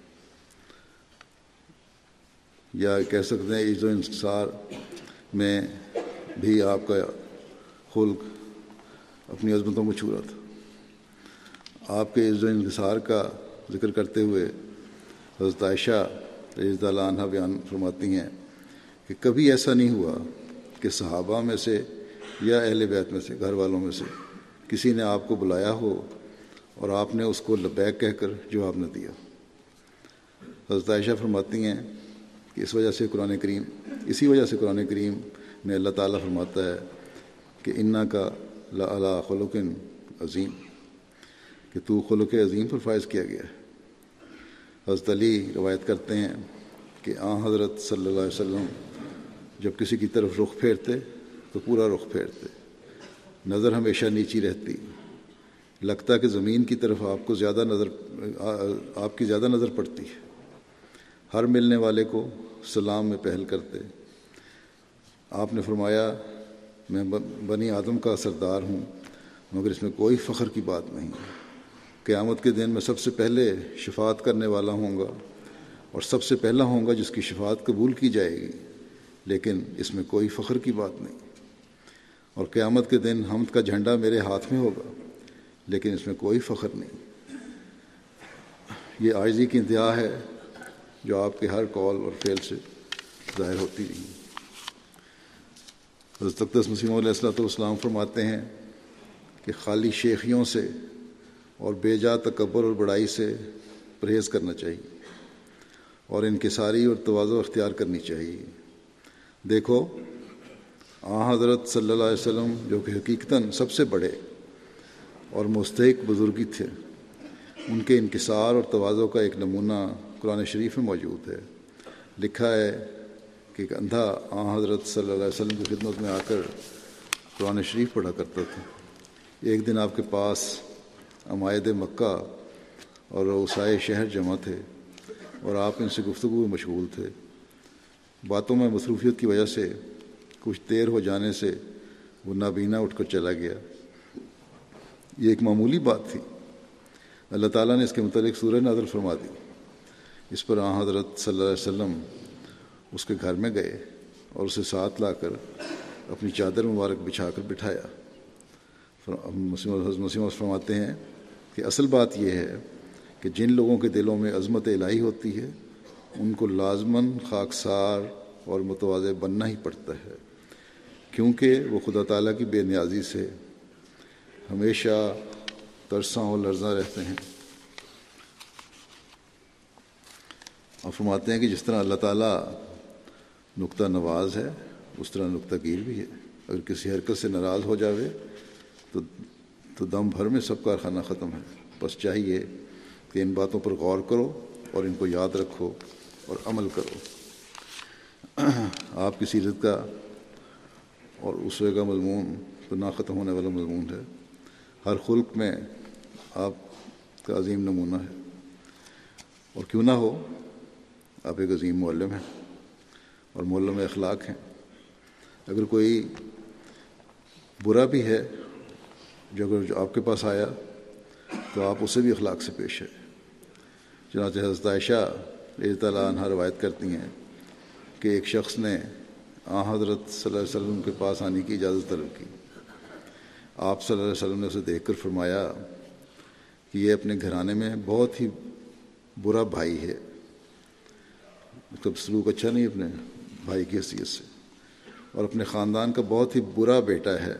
یا کہہ سکتے ہیں عجز و انکسار میں بھی آپ کا خلق اپنی عظمتوں کو چھو رہا تھا۔ آپ کے عجز و انکسار کا ذکر کرتے ہوئے حضرت عائشہ رضی اللہ عنہا بیان فرماتی ہیں کہ کبھی ایسا نہیں ہوا کہ صحابہ میں سے یا اہل بیت میں سے، گھر والوں میں سے کسی نے آپ کو بلایا ہو اور آپ نے اس کو لبیک کہہ کر جواب نہ دیا۔ حضرت عائشہ فرماتی ہیں کہ اس وجہ سے قرآن کریم اسی وجہ سے قرآن کریم میں اللہ تعالیٰ فرماتا ہے کہ انا کا لعلی خلق عظیم، کہ تو خلق عظیم پر فائز کیا گیا ہے۔ حضرت علی روایت کرتے ہیں کہ آن حضرت صلی اللہ علیہ وسلم جب کسی کی طرف رخ پھیرتے تو پورا رخ پھیرتے، نظر ہمیشہ نیچی رہتی، لگتا کہ زمین کی طرف آپ کو زیادہ نظر آپ کی زیادہ نظر پڑتی ہے۔ ہر ملنے والے کو سلام میں پہل کرتے۔ آپ نے فرمایا میں بنی آدم کا سردار ہوں، مگر اس میں کوئی فخر کی بات نہیں۔ قیامت کے دن میں سب سے پہلے شفاعت کرنے والا ہوں گا اور سب سے پہلا ہوں گا جس کی شفاعت قبول کی جائے گی، لیکن اس میں کوئی فخر کی بات نہیں۔ اور قیامت کے دن حمد کا جھنڈا میرے ہاتھ میں ہوگا، لیکن اس میں کوئی فخر نہیں۔ یہ عاجزی کی انتہا ہے جو آپ کے ہر قول اور فعل سے ظاہر ہوتی رہی۔ حضرت اقدس مسیح موعود علیہ الصلوۃ والسلام فرماتے ہیں کہ خالی شیخیوں سے اور بے جا تکبر اور بڑائی سے پرہیز کرنا چاہیے اور انکساری اور تواضع اختیار کرنی چاہیے۔ دیکھو آن حضرت صلی اللہ علیہ وسلم جو کہ حقیقتاً سب سے بڑے اور مستحق بزرگی تھے، ان کے انکسار اور تواضع کا ایک نمونہ قرآن شریف میں موجود ہے۔ لکھا ہے کہ ایک اندھا آن حضرت صلی اللہ علیہ وسلم کی خدمت میں آ کر قرآن شریف پڑھا کرتا تھا۔ ایک دن آپ کے پاس عمائد مکہ اور رؤسائے شہر جمع تھے اور آپ ان سے گفتگو میں مشغول تھے۔ باتوں میں مصروفیت کی وجہ سے کچھ دیر ہو جانے سے وہ نابینا اٹھ کر چلا گیا۔ یہ ایک معمولی بات تھی۔ اللہ تعالیٰ نے اس کے متعلق سورہ نازل فرما دی۔ اس پر آن حضرت صلی اللہ علیہ وسلم اس کے گھر میں گئے اور اسے ساتھ لا کر اپنی چادر مبارک بچھا کر بٹھایا۔ حضرت مسیح فرماتے ہیں کہ اصل بات یہ ہے کہ جن لوگوں کے دلوں میں عظمت الہی ہوتی ہے ان کو لازماً خاکسار اور متواضع بننا ہی پڑتا ہے، کیونکہ وہ خدا تعالیٰ کی بے نیازی سے ہمیشہ ترساں اور لرزاں رہتے ہیں۔ اور فرماتے ہیں کہ جس طرح اللہ تعالیٰ نکتہ نواز ہے اس طرح نکتہ گیر بھی ہے۔ اگر کسی حرکت سے ناراض ہو جاوے تو تو دم بھر میں سب کارخانہ ختم ہے۔ بس چاہیے کہ ان باتوں پر غور کرو اور ان کو یاد رکھو اور عمل کرو۔ آپ کی سیرت کا اور اسوے کا مضمون تو نہ ختم ہونے والا مضمون ہے۔ ہر خلق میں آپ کا عظیم نمونہ ہے، اور کیوں نہ ہو آپ ایک عظیم معلم ہیں اور معلم اخلاق ہیں۔ اگر کوئی برا بھی ہے جو اگر جو آپ کے پاس آیا تو آپ اسے بھی اخلاق سے پیش ہے۔ چنانچہ حضرت عائشہ رضی اللہ عنہا روایت کرتی ہیں کہ ایک شخص نے آن حضرت صلی اللہ علیہ وسلم کے پاس آنے کی اجازت طلب کی۔ آپ صلی اللہ علیہ وسلم نے اسے دیکھ کر فرمایا کہ یہ اپنے گھرانے میں بہت ہی برا بھائی ہے، اس کا سلوک اچھا نہیں اپنے بھائی کی حیثیت سے، اور اپنے خاندان کا بہت ہی برا بیٹا ہے۔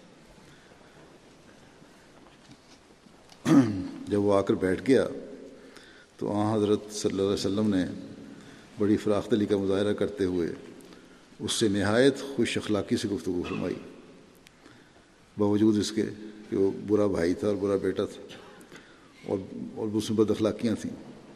جب وہ آ کر بیٹھ گیا تو آن حضرت صلی اللہ علیہ وسلم نے بڑی فراخ دلی کا مظاہرہ کرتے ہوئے اس سے نہایت خوش اخلاقی سے گفتگو فرمائی، باوجود اس کے کہ وہ برا بھائی تھا اور برا بیٹا تھا اور اور اس میں بد اخلاقیاں تھیں۔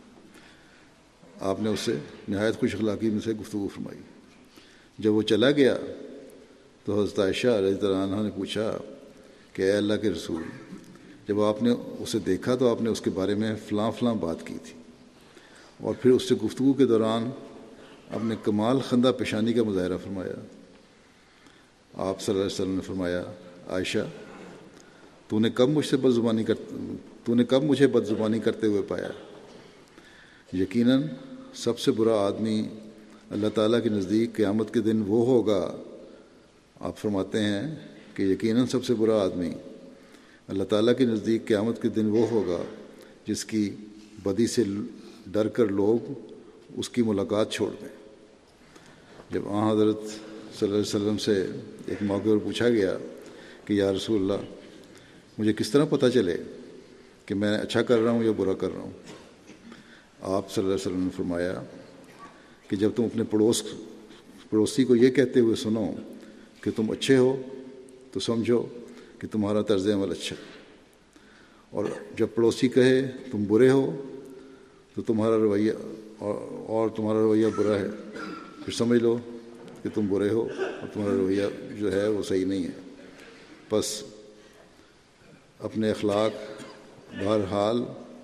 آپ نے اس سے نہایت خوش اخلاقی میں سے گفتگو فرمائی۔ جب وہ چلا گیا تو حضرت عائشہ رضی اللہ عنہا نے پوچھا کہ اے اللہ کے رسول، جب آپ نے اسے دیکھا تو آپ نے اس کے بارے میں فلاں فلاں بات کی تھی، اور پھر اس سے گفتگو کے دوران اپنے کمال خندہ پیشانی کا مظاہرہ فرمایا۔ آپ صلی اللہ علیہ وسلم نے فرمایا، عائشہ تو نے کب مجھ سے بد زبانی کر تو نے کب مجھے بد زبانی کرتے ہوئے پایا؟ یقیناً سب سے برا آدمی اللہ تعالیٰ کے نزدیک قیامت کے دن وہ ہوگا۔ آپ فرماتے ہیں کہ یقیناً سب سے برا آدمی اللہ تعالیٰ کے نزدیک قیامت کے دن وہ ہوگا جس کی بدی سے ڈر کر لوگ اس کی ملاقات چھوڑ دیں۔ جب آن حضرت صلی اللہ علیہ وسلم سے ایک موقع پر پوچھا گیا کہ یا رسول اللہ، مجھے کس طرح پتہ چلے کہ میں اچھا کر رہا ہوں یا برا کر رہا ہوں؟ آپ صلی اللہ علیہ وسلم نے فرمایا کہ جب تم اپنے پڑوس پڑوسی کو یہ کہتے ہوئے سنو کہ تم اچھے ہو تو سمجھو کہ تمہارا طرز عمل اچھا ہے، اور جب پڑوسی کہے تم برے ہو تو تمہارا رویہ اور, اور تمہارا رویہ برا ہے، پھر سمجھ لو کہ تم برے ہو اور تمہارا رویہ جو ہے وہ صحیح نہیں ہے۔ بس اپنے اخلاق بہرحال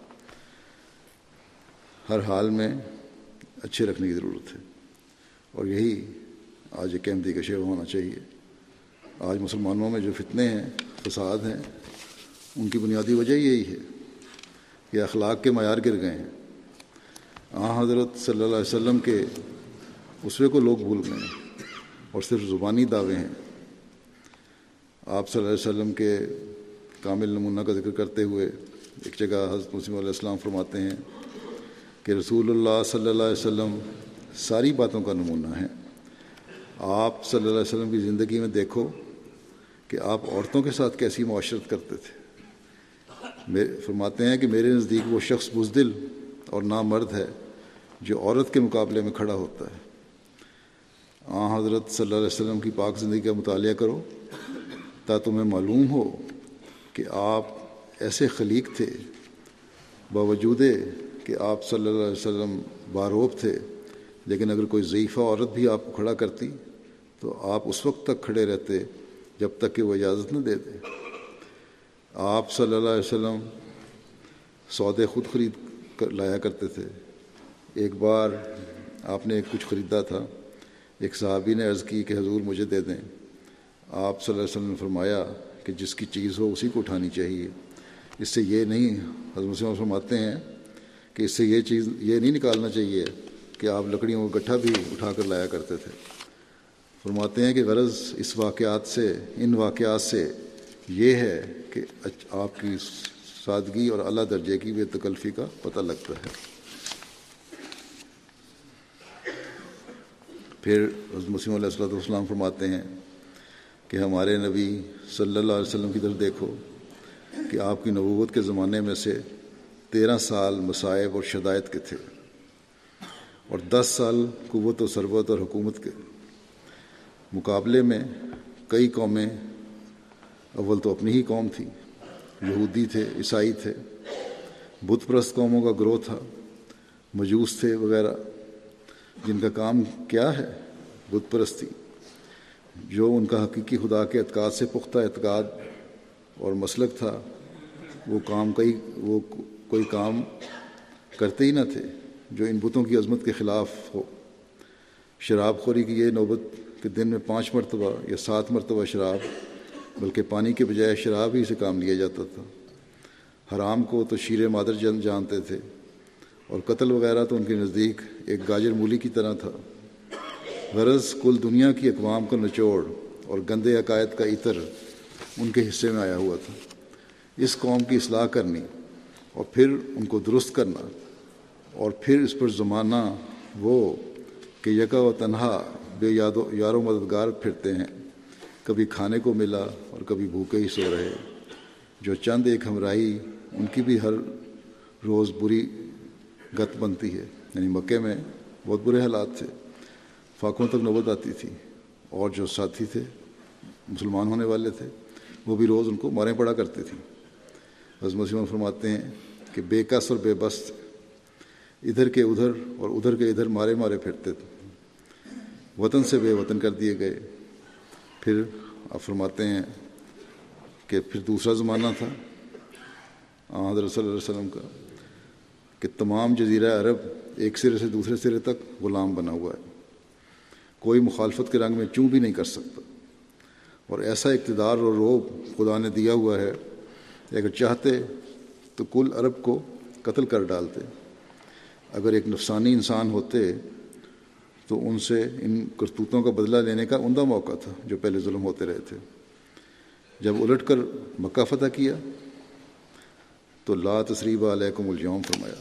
ہر حال میں اچھے رکھنے کی ضرورت ہے، اور یہی آج ایک احمدی کا شعور ہونا چاہیے۔ آج مسلمانوں میں جو فتنے ہیں، فساد ہیں، ان کی بنیادی وجہ یہی ہے کہ اخلاق کے معیار گر گئے ہیں۔ آن حضرت صلی اللہ علیہ وسلم کے اسوے کو لوگ بھول گئے ہیں اور صرف زبانی دعوے ہیں۔ آپ صلی اللہ علیہ وسلم کے کامل نمونہ کا ذکر کرتے ہوئے ایک جگہ حضرت مسیح علیہ السلام فرماتے ہیں کہ رسول اللہ صلی اللہ علیہ وسلم ساری باتوں کا نمونہ ہے۔ آپ صلی اللہ علیہ وسلم کی زندگی میں دیکھو کہ آپ عورتوں کے ساتھ کیسی معاشرت کرتے تھے۔ فرماتے ہیں کہ میرے نزدیک وہ شخص بزدل اور نامرد ہے جو عورت کے مقابلے میں کھڑا ہوتا ہے۔ آن حضرت صلی اللہ علیہ وسلم کی پاک زندگی کا مطالعہ کرو تاکہ تمہیں معلوم ہو کہ آپ ایسے خلیق تھے باوجود کہ آپ صلی اللہ علیہ وسلم باروب تھے، لیکن اگر کوئی ضعیفہ عورت بھی آپ کو کھڑا کرتی تو آپ اس وقت تک کھڑے رہتے جب تک کہ وہ اجازت نہ دے دے۔ آپ صلی اللہ علیہ وسلم سودے خود خرید کر لایا کرتے تھے۔ ایک بار آپ نے کچھ خریدا تھا، ایک صحابی نے عرض کی کہ حضور مجھے دے دیں۔ آپ صلی اللہ علیہ وسلم نے فرمایا کہ جس کی چیز ہو اسی کو اٹھانی چاہیے، اس سے یہ نہیں، حضرت مسلم فرماتے ہیں کہ اس سے یہ چیز یہ نہیں نکالنا چاہیے کہ آپ لکڑیوں کا گٹھا بھی اٹھا کر لایا کرتے تھے۔ فرماتے ہیں کہ غرض اس واقعات سے ان واقعات سے یہ ہے کہ آپ کی سادگی اور اعلیٰ درجے کی بے تکلفی کا پتہ لگتا ہے۔ پھر حضرت مسیح علیہ الصلوۃ والسلام فرماتے ہیں کہ ہمارے نبی صلی اللہ علیہ وسلم کی طرف دیکھو کہ آپ کی نبوت کے زمانے میں سے تیرہ سال مصائب اور شدائد کے تھے اور دس سال قوت و ثروت اور حکومت کے۔ مقابلے میں کئی قومیں، اول تو اپنی ہی قوم تھی، یہودی تھے، عیسائی تھے، بت پرست قوموں کا گروہ تھا، مجوس تھے وغیرہ، جن کا کام کیا ہے؟ بت پرستی۔ جو ان کا حقیقی خدا کے اعتقاد سے پختہ اعتقاد اور مسلک تھا، وہ کام کئی وہ کوئی کام کرتے ہی نہ تھے جو ان بتوں کی عظمت کے خلاف ہو۔ شراب خوری کی یہ نوبت کہ دن میں پانچ مرتبہ یا سات مرتبہ شراب، بلکہ پانی کے بجائے شراب ہی سے کام لیا جاتا تھا۔ حرام کو تو شیر مادر جن جانتے تھے، اور قتل وغیرہ تو ان کے نزدیک ایک گاجر مولی کی طرح تھا۔ غرض کل دنیا کی اقوام کا نچوڑ اور گندے عقائد کا عطر ان کے حصے میں آیا ہوا تھا۔ اس قوم کی اصلاح کرنی اور پھر ان کو درست کرنا، اور پھر اس پر زمانہ وہ کہ یکا و تنہا بے یاد و یار و مددگار پھرتے ہیں، کبھی کھانے کو ملا اور کبھی بھوکے ہی سو رہے، جو چند ایک ہمراہی ان کی بھی ہر روز بری گت بنتی ہے۔ یعنی مکے میں بہت برے حالات تھے، فاقوں تک نوبت آتی تھی، اور جو ساتھی تھے مسلمان ہونے والے تھے وہ بھی روز ان کو ماریں پڑا کرتی تھیں۔ حضرت مسیح فرماتے ہیں کہ بے کس اور بے بس ادھر کے ادھر اور ادھر کے ادھر مارے مارے پھرتے تھے، وطن سے بے وطن کر دیے گئے۔ پھر آپ فرماتے ہیں کہ پھر دوسرا زمانہ تھا حضرت صلی اللہ علیہ وسلم کا کہ تمام جزیرہ عرب ایک سرے سے دوسرے سرے تک غلام بنا ہوا ہے، کوئی مخالفت کے رنگ میں چوں بھی نہیں کر سکتا، اور ایسا اقتدار اور روب خدا نے دیا ہوا ہے کہ اگر چاہتے تو کل عرب کو قتل کر ڈالتے۔ اگر ایک نفسانی انسان ہوتے تو ان سے ان کرتوتوں کا بدلہ لینے کا عمدہ موقع تھا جو پہلے ظلم ہوتے رہے تھے۔ جب الٹ کر مکہ فتح کیا تو لا تثریب علیکم اليوم فرمایا۔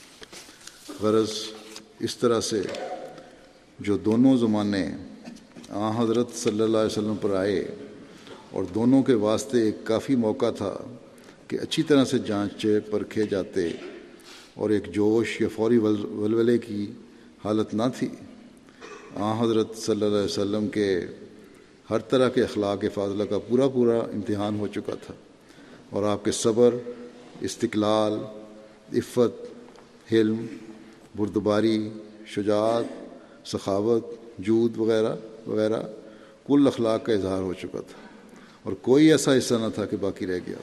غرض اس طرح سے جو دونوں زمانے آن حضرت صلی اللہ علیہ وسلم پر آئے، اور دونوں کے واسطے ایک کافی موقع تھا کہ اچھی طرح سے جانچے پرکھے جاتے، اور ایک جوش یا فوری ولولے کی حالت نہ تھی۔ آن حضرت صلی اللہ علیہ وسلم کے ہر طرح کے اخلاق فاضلہ کا پورا پورا امتحان ہو چکا تھا، اور آپ کے صبر، استقلال، عفت، حلم، بردباری، شجاعت، سخاوت، جود وغیرہ وغیرہ کل اخلاق کا اظہار ہو چکا تھا، اور کوئی ایسا حصہ نہ تھا کہ باقی رہ گیا۔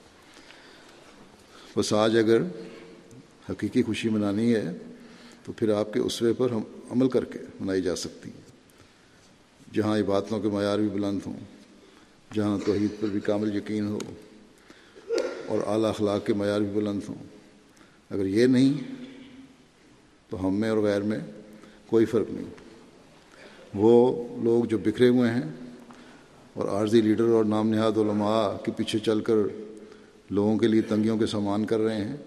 بس آج اگر حقیقی خوشی منانی ہے تو پھر آپ کے اسوے پر ہم عمل کر کے منائی جا سکتی ہے، جہاں عبادتوں کے معیار بھی بلند ہوں، جہاں توحید پر بھی کامل یقین ہو، اور اعلیٰ اخلاق کے معیار بھی بلند ہوں۔ اگر یہ نہیں تو ہم میں اور غیر میں کوئی فرق نہیں۔ وہ لوگ جو بکھرے ہوئے ہیں اور عارضی لیڈر اور نام نہاد علماء کے پیچھے چل کر لوگوں کے لیے تنگیوں کے سامان کر رہے ہیں،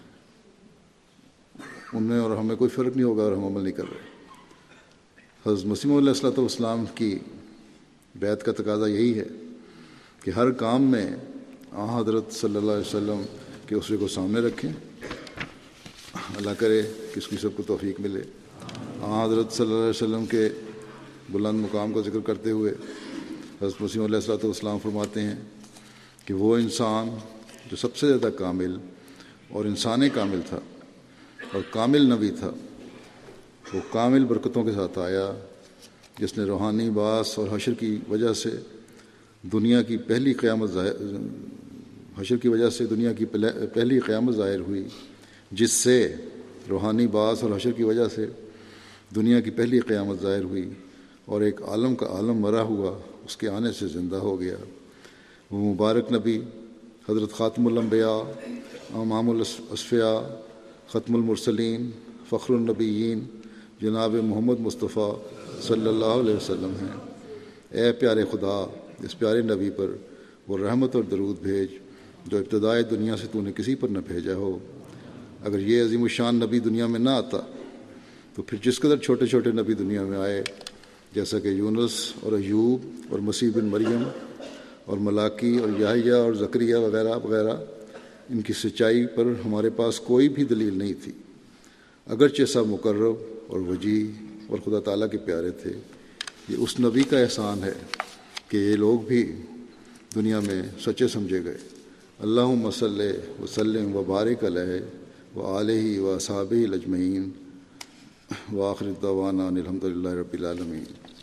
ان میں اور ہمیں کوئی فرق نہیں ہوگا اور ہم عمل نہیں کر رہے۔ حضرت مسیح علیہ الصلوۃ والسلام کی بیعت کا تقاضا یہی ہے کہ ہر کام میں آن حضرت صلی اللہ علیہ وسلم کے اسوے کو سامنے رکھیں۔ اللہ کرے کہ اس کی سب کو توفیق ملے۔ آن حضرت صلی اللہ علیہ وسلم کے بلند مقام کا ذکر کرتے ہوئے حضرت مسیح علیہ الصلوۃ والسلام فرماتے ہیں کہ وہ انسان جو سب سے زیادہ کامل اور انسان کامل تھا، اور کامل نبی تھا۔ وہ کامل برکتوں کے ساتھ آیا جس نے روحانی باعث اور حشر کی وجہ سے دنیا کی پہلی قیامت حشر کی وجہ سے دنیا کی پہلی قیامت ظاہر ہوئی، جس سے روحانی باعث اور حشر کی وجہ سے دنیا کی پہلی قیامت ظاہر ہوئی اور ایک عالم کا عالم مرا ہوا اس کے آنے سے زندہ ہو گیا۔ وہ مبارک نبی حضرت خاتم الانبیاء، امام الاصفیاء، ختم المرسلین، فخر النبیین جناب محمد مصطفیٰ صلی اللہ علیہ وسلم ہیں۔ اے پیارے خدا، اس پیارے نبی پر وہ رحمت اور درود بھیج جو ابتدائے دنیا سے تو نے کسی پر نہ بھیجا ہو۔ اگر یہ عظیم الشان نبی دنیا میں نہ آتا تو پھر جس قدر چھوٹے چھوٹے نبی دنیا میں آئے، جیسا کہ یونس اور ایوب اور مسیح بن مریم اور ملاکی اور یحییٰ اور زکریا وغیرہ وغیرہ، ان کی سچائی پر ہمارے پاس کوئی بھی دلیل نہیں تھی، اگرچہ سب مقرب اور وجیح اور خدا تعالیٰ کے پیارے تھے۔ یہ اس نبی کا احسان ہے کہ یہ لوگ بھی دنیا میں سچے سمجھے گئے۔ اللہم صلی وسلم و بارک علیہ و آلہ و اصحابہ اجمعین وآخر دعوانا ان الحمد للہ رب العالمین۔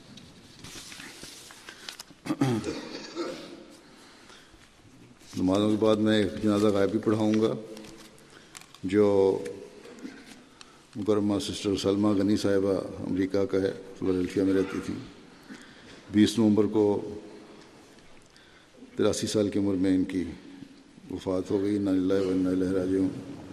نمازوں کے بعد میں ایک جنازہ غائبی پڑھاؤں گا جو مکرمہ سسٹر سلمہ غنی صاحبہ امریکہ کا ہے، فلوریلفیا میں رہتی تھیں۔ بیس نومبر کو تراسی سال کی عمر میں ان کی وفات ہو گئی۔ انا للہ و انا الیہ راجعون۔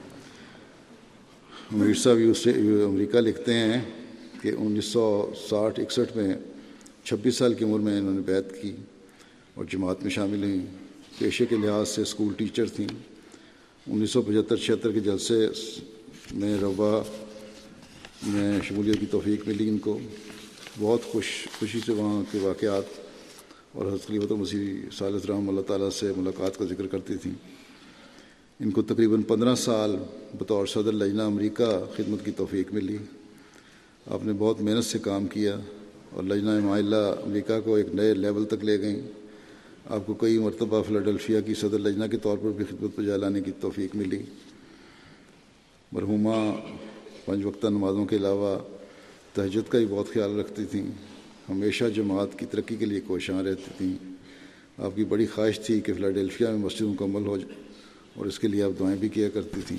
امیر صاحب یو امریکہ لکھتے ہیں کہ انیس سو ساٹھ اکسٹھ میں چھبیس سال کی عمر میں انہوں نے بیعت کی اور جماعت میں شامل ہوئیں۔ پیشے کے لحاظ سے اسکول ٹیچر تھیں۔ انیس سو پچہتر چھہتر کے جلسے میں ربا میں شمولیت کی توفیق ملی ان کو۔ بہت خوش خوشی سے وہاں کے واقعات اور حضرت خلیفۃ المسیح ثالث رحمہ اللہ تعالیٰ سے ملاقات کا ذکر کرتی تھیں۔ ان کو تقریباً پندرہ سال بطور صدر لجنہ امریکہ خدمت کی توفیق ملی۔ آپ نے بہت محنت سے کام کیا اور لجنہ مائلہ امریکہ کو ایک نئے لیول تک لے گئیں۔ آپ کو کئی مرتبہ فلاڈیلفیا کی صدر لجنہ کے طور پر بھی خدمت پر جا لانے کی توفیق ملی۔ مرحومہ پنج وقتہ نمازوں کے علاوہ تہجد کا بھی بہت خیال رکھتی تھیں۔ ہمیشہ جماعت کی ترقی کے لیے کوشاں رہتی تھیں۔ آپ کی بڑی خواہش تھی کہ فلاڈیلفیا میں مسجد مکمل ہو جائے اور اس کے لیے آپ دعائیں بھی کیا کرتی تھیں۔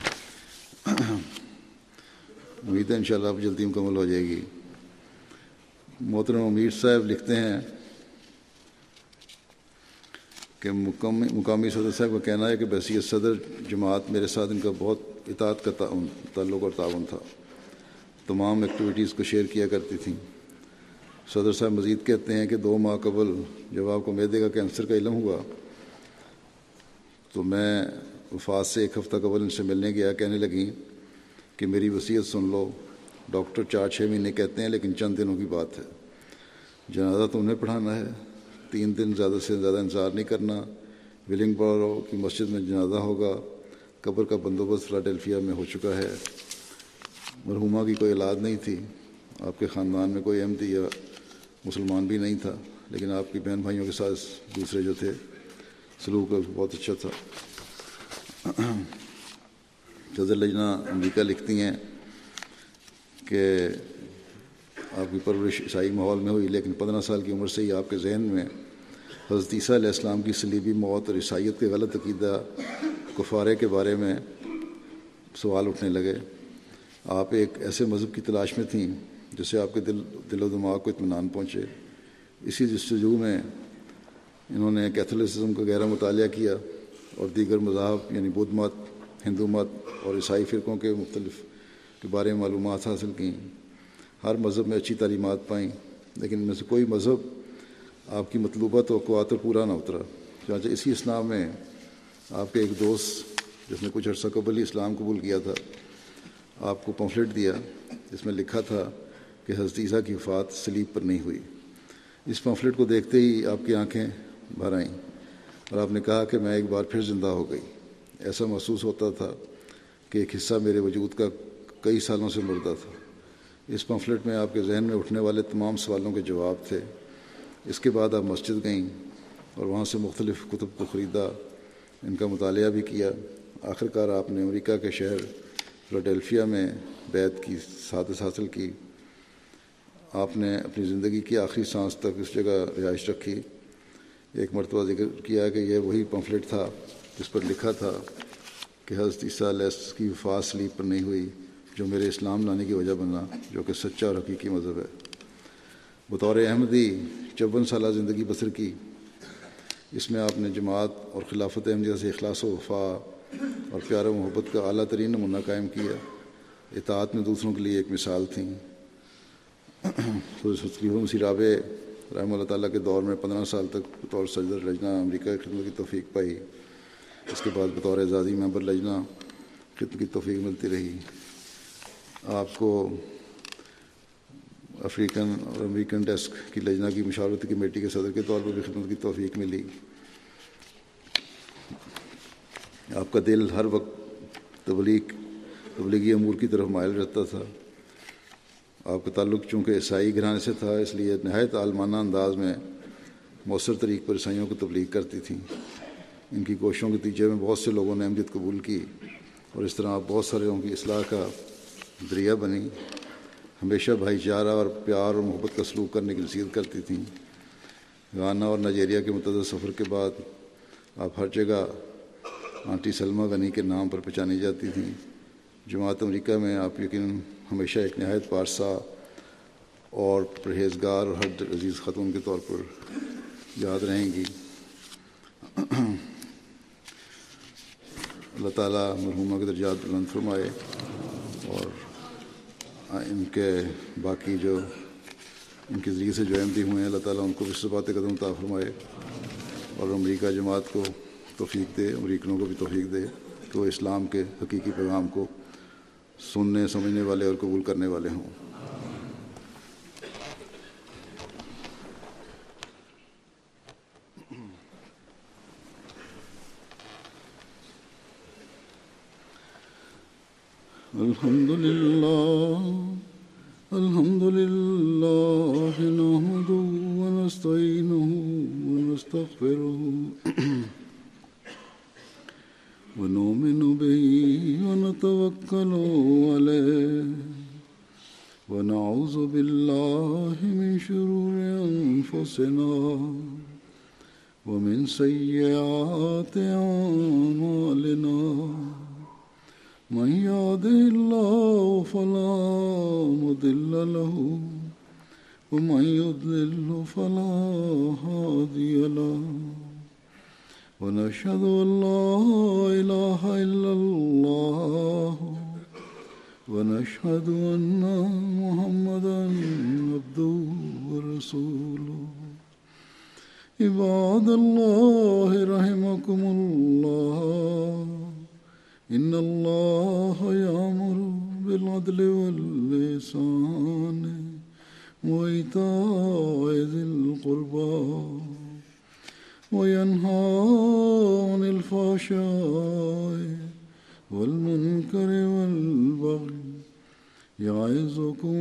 امید ہے انشاءاللہ آپ جلدی مکمل ہو جائے گی۔ محترم امیر صاحب لکھتے ہیں کہ مقامی مقامی صدر صاحب کا کہنا ہے کہ بحیثیت صدر جماعت میرے ساتھ ان کا بہت اطاعت کا تعلق اور تعاون تھا، تمام ایکٹیویٹیز کو شیئر کیا کرتی تھیں۔ صدر صاحب مزید کہتے ہیں کہ دو ماہ قبل جب آپ کو معدے کا کینسر کا علم ہوا تو میں وفات سے ایک ہفتہ قبل ان سے ملنے گیا۔ کہنے لگیں کہ میری وصیت سن لو، ڈاکٹر چار چھ مہینے کہتے ہیں لیکن چند دنوں کی بات ہے، جنازہ تو انہیں پڑھانا ہے، تین دن زیادہ سے زیادہ انتظار نہیں کرنا، ولنگ بورو کی مسجد میں جنازہ ہوگا، قبر کا بندوبست فلاڈیلفیا میں ہو چکا ہے۔ مرحومہ کی کوئی اولاد نہیں تھی، آپ کے خاندان میں کوئی احمدی یا مسلمان بھی نہیں تھا، لیکن آپ کی بہن بھائیوں کے ساتھ دوسرے جو تھے سلوک بہت اچھا تھا۔ صدر لجنہ امریکہ لکھتی ہیں کہ آپ کی پرورش عیسائی ماحول میں ہوئی، لیکن پندرہ سال کی عمر سے ہی آپ کے ذہن میں حضرت عیسیٰ علیہ السلام کی صلیبی موت اور عیسائیت کے غلط عقیدہ کفارے کے بارے میں سوال اٹھنے لگے۔ آپ ایک ایسے مذہب کی تلاش میں تھیں جس سے آپ کے دل دل و دماغ کو اطمینان پہنچے۔ اسی جستجو میں انہوں نے کیتھولسزم کا گہرا مطالعہ کیا اور دیگر مذاہب یعنی بدھ مت، ہندو مت اور عیسائی فرقوں کے مختلف کے بارے میں معلومات حاصل کیں۔ ہر مذہب میں اچھی تعلیمات پائیں، لیکن ان میں سے کوئی مذہب آپ کی مطلوبہ توقعات پر پورا نہ اترا۔ چنانچہ اسی اسلام میں آپ کے ایک دوست جس نے کچھ عرصہ قبل ہی اسلام قبول کیا تھا آپ کو پمفلٹ دیا جس میں لکھا تھا کہ حضرت عیسیٰ کی وفات صلیب پر نہیں ہوئی۔ اس پمفلٹ کو دیکھتے ہی آپ کی آنکھیں بھر آئیں اور آپ نے کہا کہ میں ایک بار پھر زندہ ہو گئی۔ ایسا محسوس ہوتا تھا کہ ایک حصہ میرے وجود کا کئی سالوں سے مردہ تھا۔ اس پمفلٹ میں آپ کے ذہن میں اٹھنے والے تمام سوالوں کے جواب تھے۔ اس کے بعد آپ مسجد گئیں اور وہاں سے مختلف کتب کو خریدا، ان کا مطالعہ بھی کیا۔ آخر کار آپ نے امریکہ کے شہر فلاڈیلفیا میں بیعت کی سعادت حاصل کی. آپ نے اپنی زندگی کی آخری سانس تک اس جگہ رہائش رکھی. ایک مرتبہ ذکر کیا کہ یہ وہی پمفلٹ تھا جس پر لکھا تھا کہ حضرت عیسیٰ علیہ السلام کی وفات صلیب پر نہیں ہوئی، جو میرے اسلام لانے کی وجہ بنا، جو کہ سچا اور حقیقی مذہب ہے. بطور احمدی چون سالہ زندگی بسر کی. اس میں آپ نے جماعت اور خلافت احمدیہ سے اخلاص و وفا اور پیار و محبت کا اعلیٰ ترین نمونہ قائم کیا. اطاعت میں دوسروں کے لیے ایک مثال تھیں. خلیفہ مسیح رابع رحمہ اللہ تعالیٰ کے دور میں پندرہ سال تک بطور صدر لجنہ امریکہ کی خدمت کی توفیق پائی. اس کے بعد بطور اعزازی ممبر لجنہ خدمت کی توفیق ملتی رہی. آپ کو افریقن اور امریکن ڈیسک کی لجنہ کی مشاورتی کمیٹی کے صدر کے طور پر بھی خدمت کی توفیق ملی. آپ کا دل ہر وقت تبلیغ تبلیغی امور کی طرف مائل رہتا تھا. آپ کا تعلق چونکہ عیسائی گھرانے سے تھا، اس لیے نہایت عالمانہ انداز میں مؤثر طریق پر عیسائیوں کو تبلیغ کرتی تھیں. ان کی کوششوں کے نتیجے میں بہت سے لوگوں نے احمدیت قبول کی اور اس طرح آپ بہت سارے لوگوں کی اصلاح کا ذریعہ بنی. ہمیشہ بھائی چارہ اور پیار اور محبت کا سلوک کرنے کی نصیحت کرتی تھیں. گانا اور نائجیریا کے متعدد سفر کے بعد آپ ہر جگہ آنٹی سلمہ غنی کے نام پر پہچانی جاتی تھیں. جماعت امریکہ میں آپ یقیناً ہمیشہ ایک نہایت پارسا اور پرہیزگار اور ہر عزیز خاتون کے طور پر یاد رہیں گی. اللہ تعالیٰ مرحومہ کے درجات بلند فرمائے اور ان کے باقی جو ان کے ذریعے سے جو احمدی ہوئے ہیں، اللہ تعالیٰ ان کو بھی ثبات قدم عطا فرمائے اور امریکہ جماعت کو توفیق دے، امریکنوں کو بھی توفیق دے کہ وہ اسلام کے حقیقی پیغام کو سننے سمجھنے والے اور قبول کرنے والے ہوں. الحمد للہ الحمد للہ نحمده ونستعینه ونستغفره ونؤمن به ونتوکل علیہ ونعوذ باللہ من شرور انفسنا ومن سیئات اعمالنا من يهده الله فلا مضل له ومن يضلل فلا هادي له ونشهد أن لا إله إلا الله ونشهد أن محمدا عبده ورسوله. عباد الله رحمكم الله، إن الله يأمر بالعدل والإحسان وإيتاء ذي القربى وينهى عن الفحشاء والمنكر والبغي يعظكم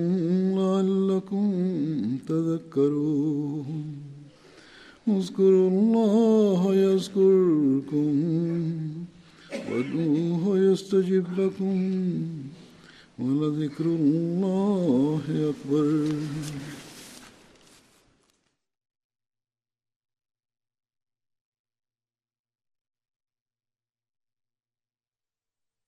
لعلكم تذكرون. اذكروا الله يذكركم وادعوه يستجب لكم ولذكر الله أكبر.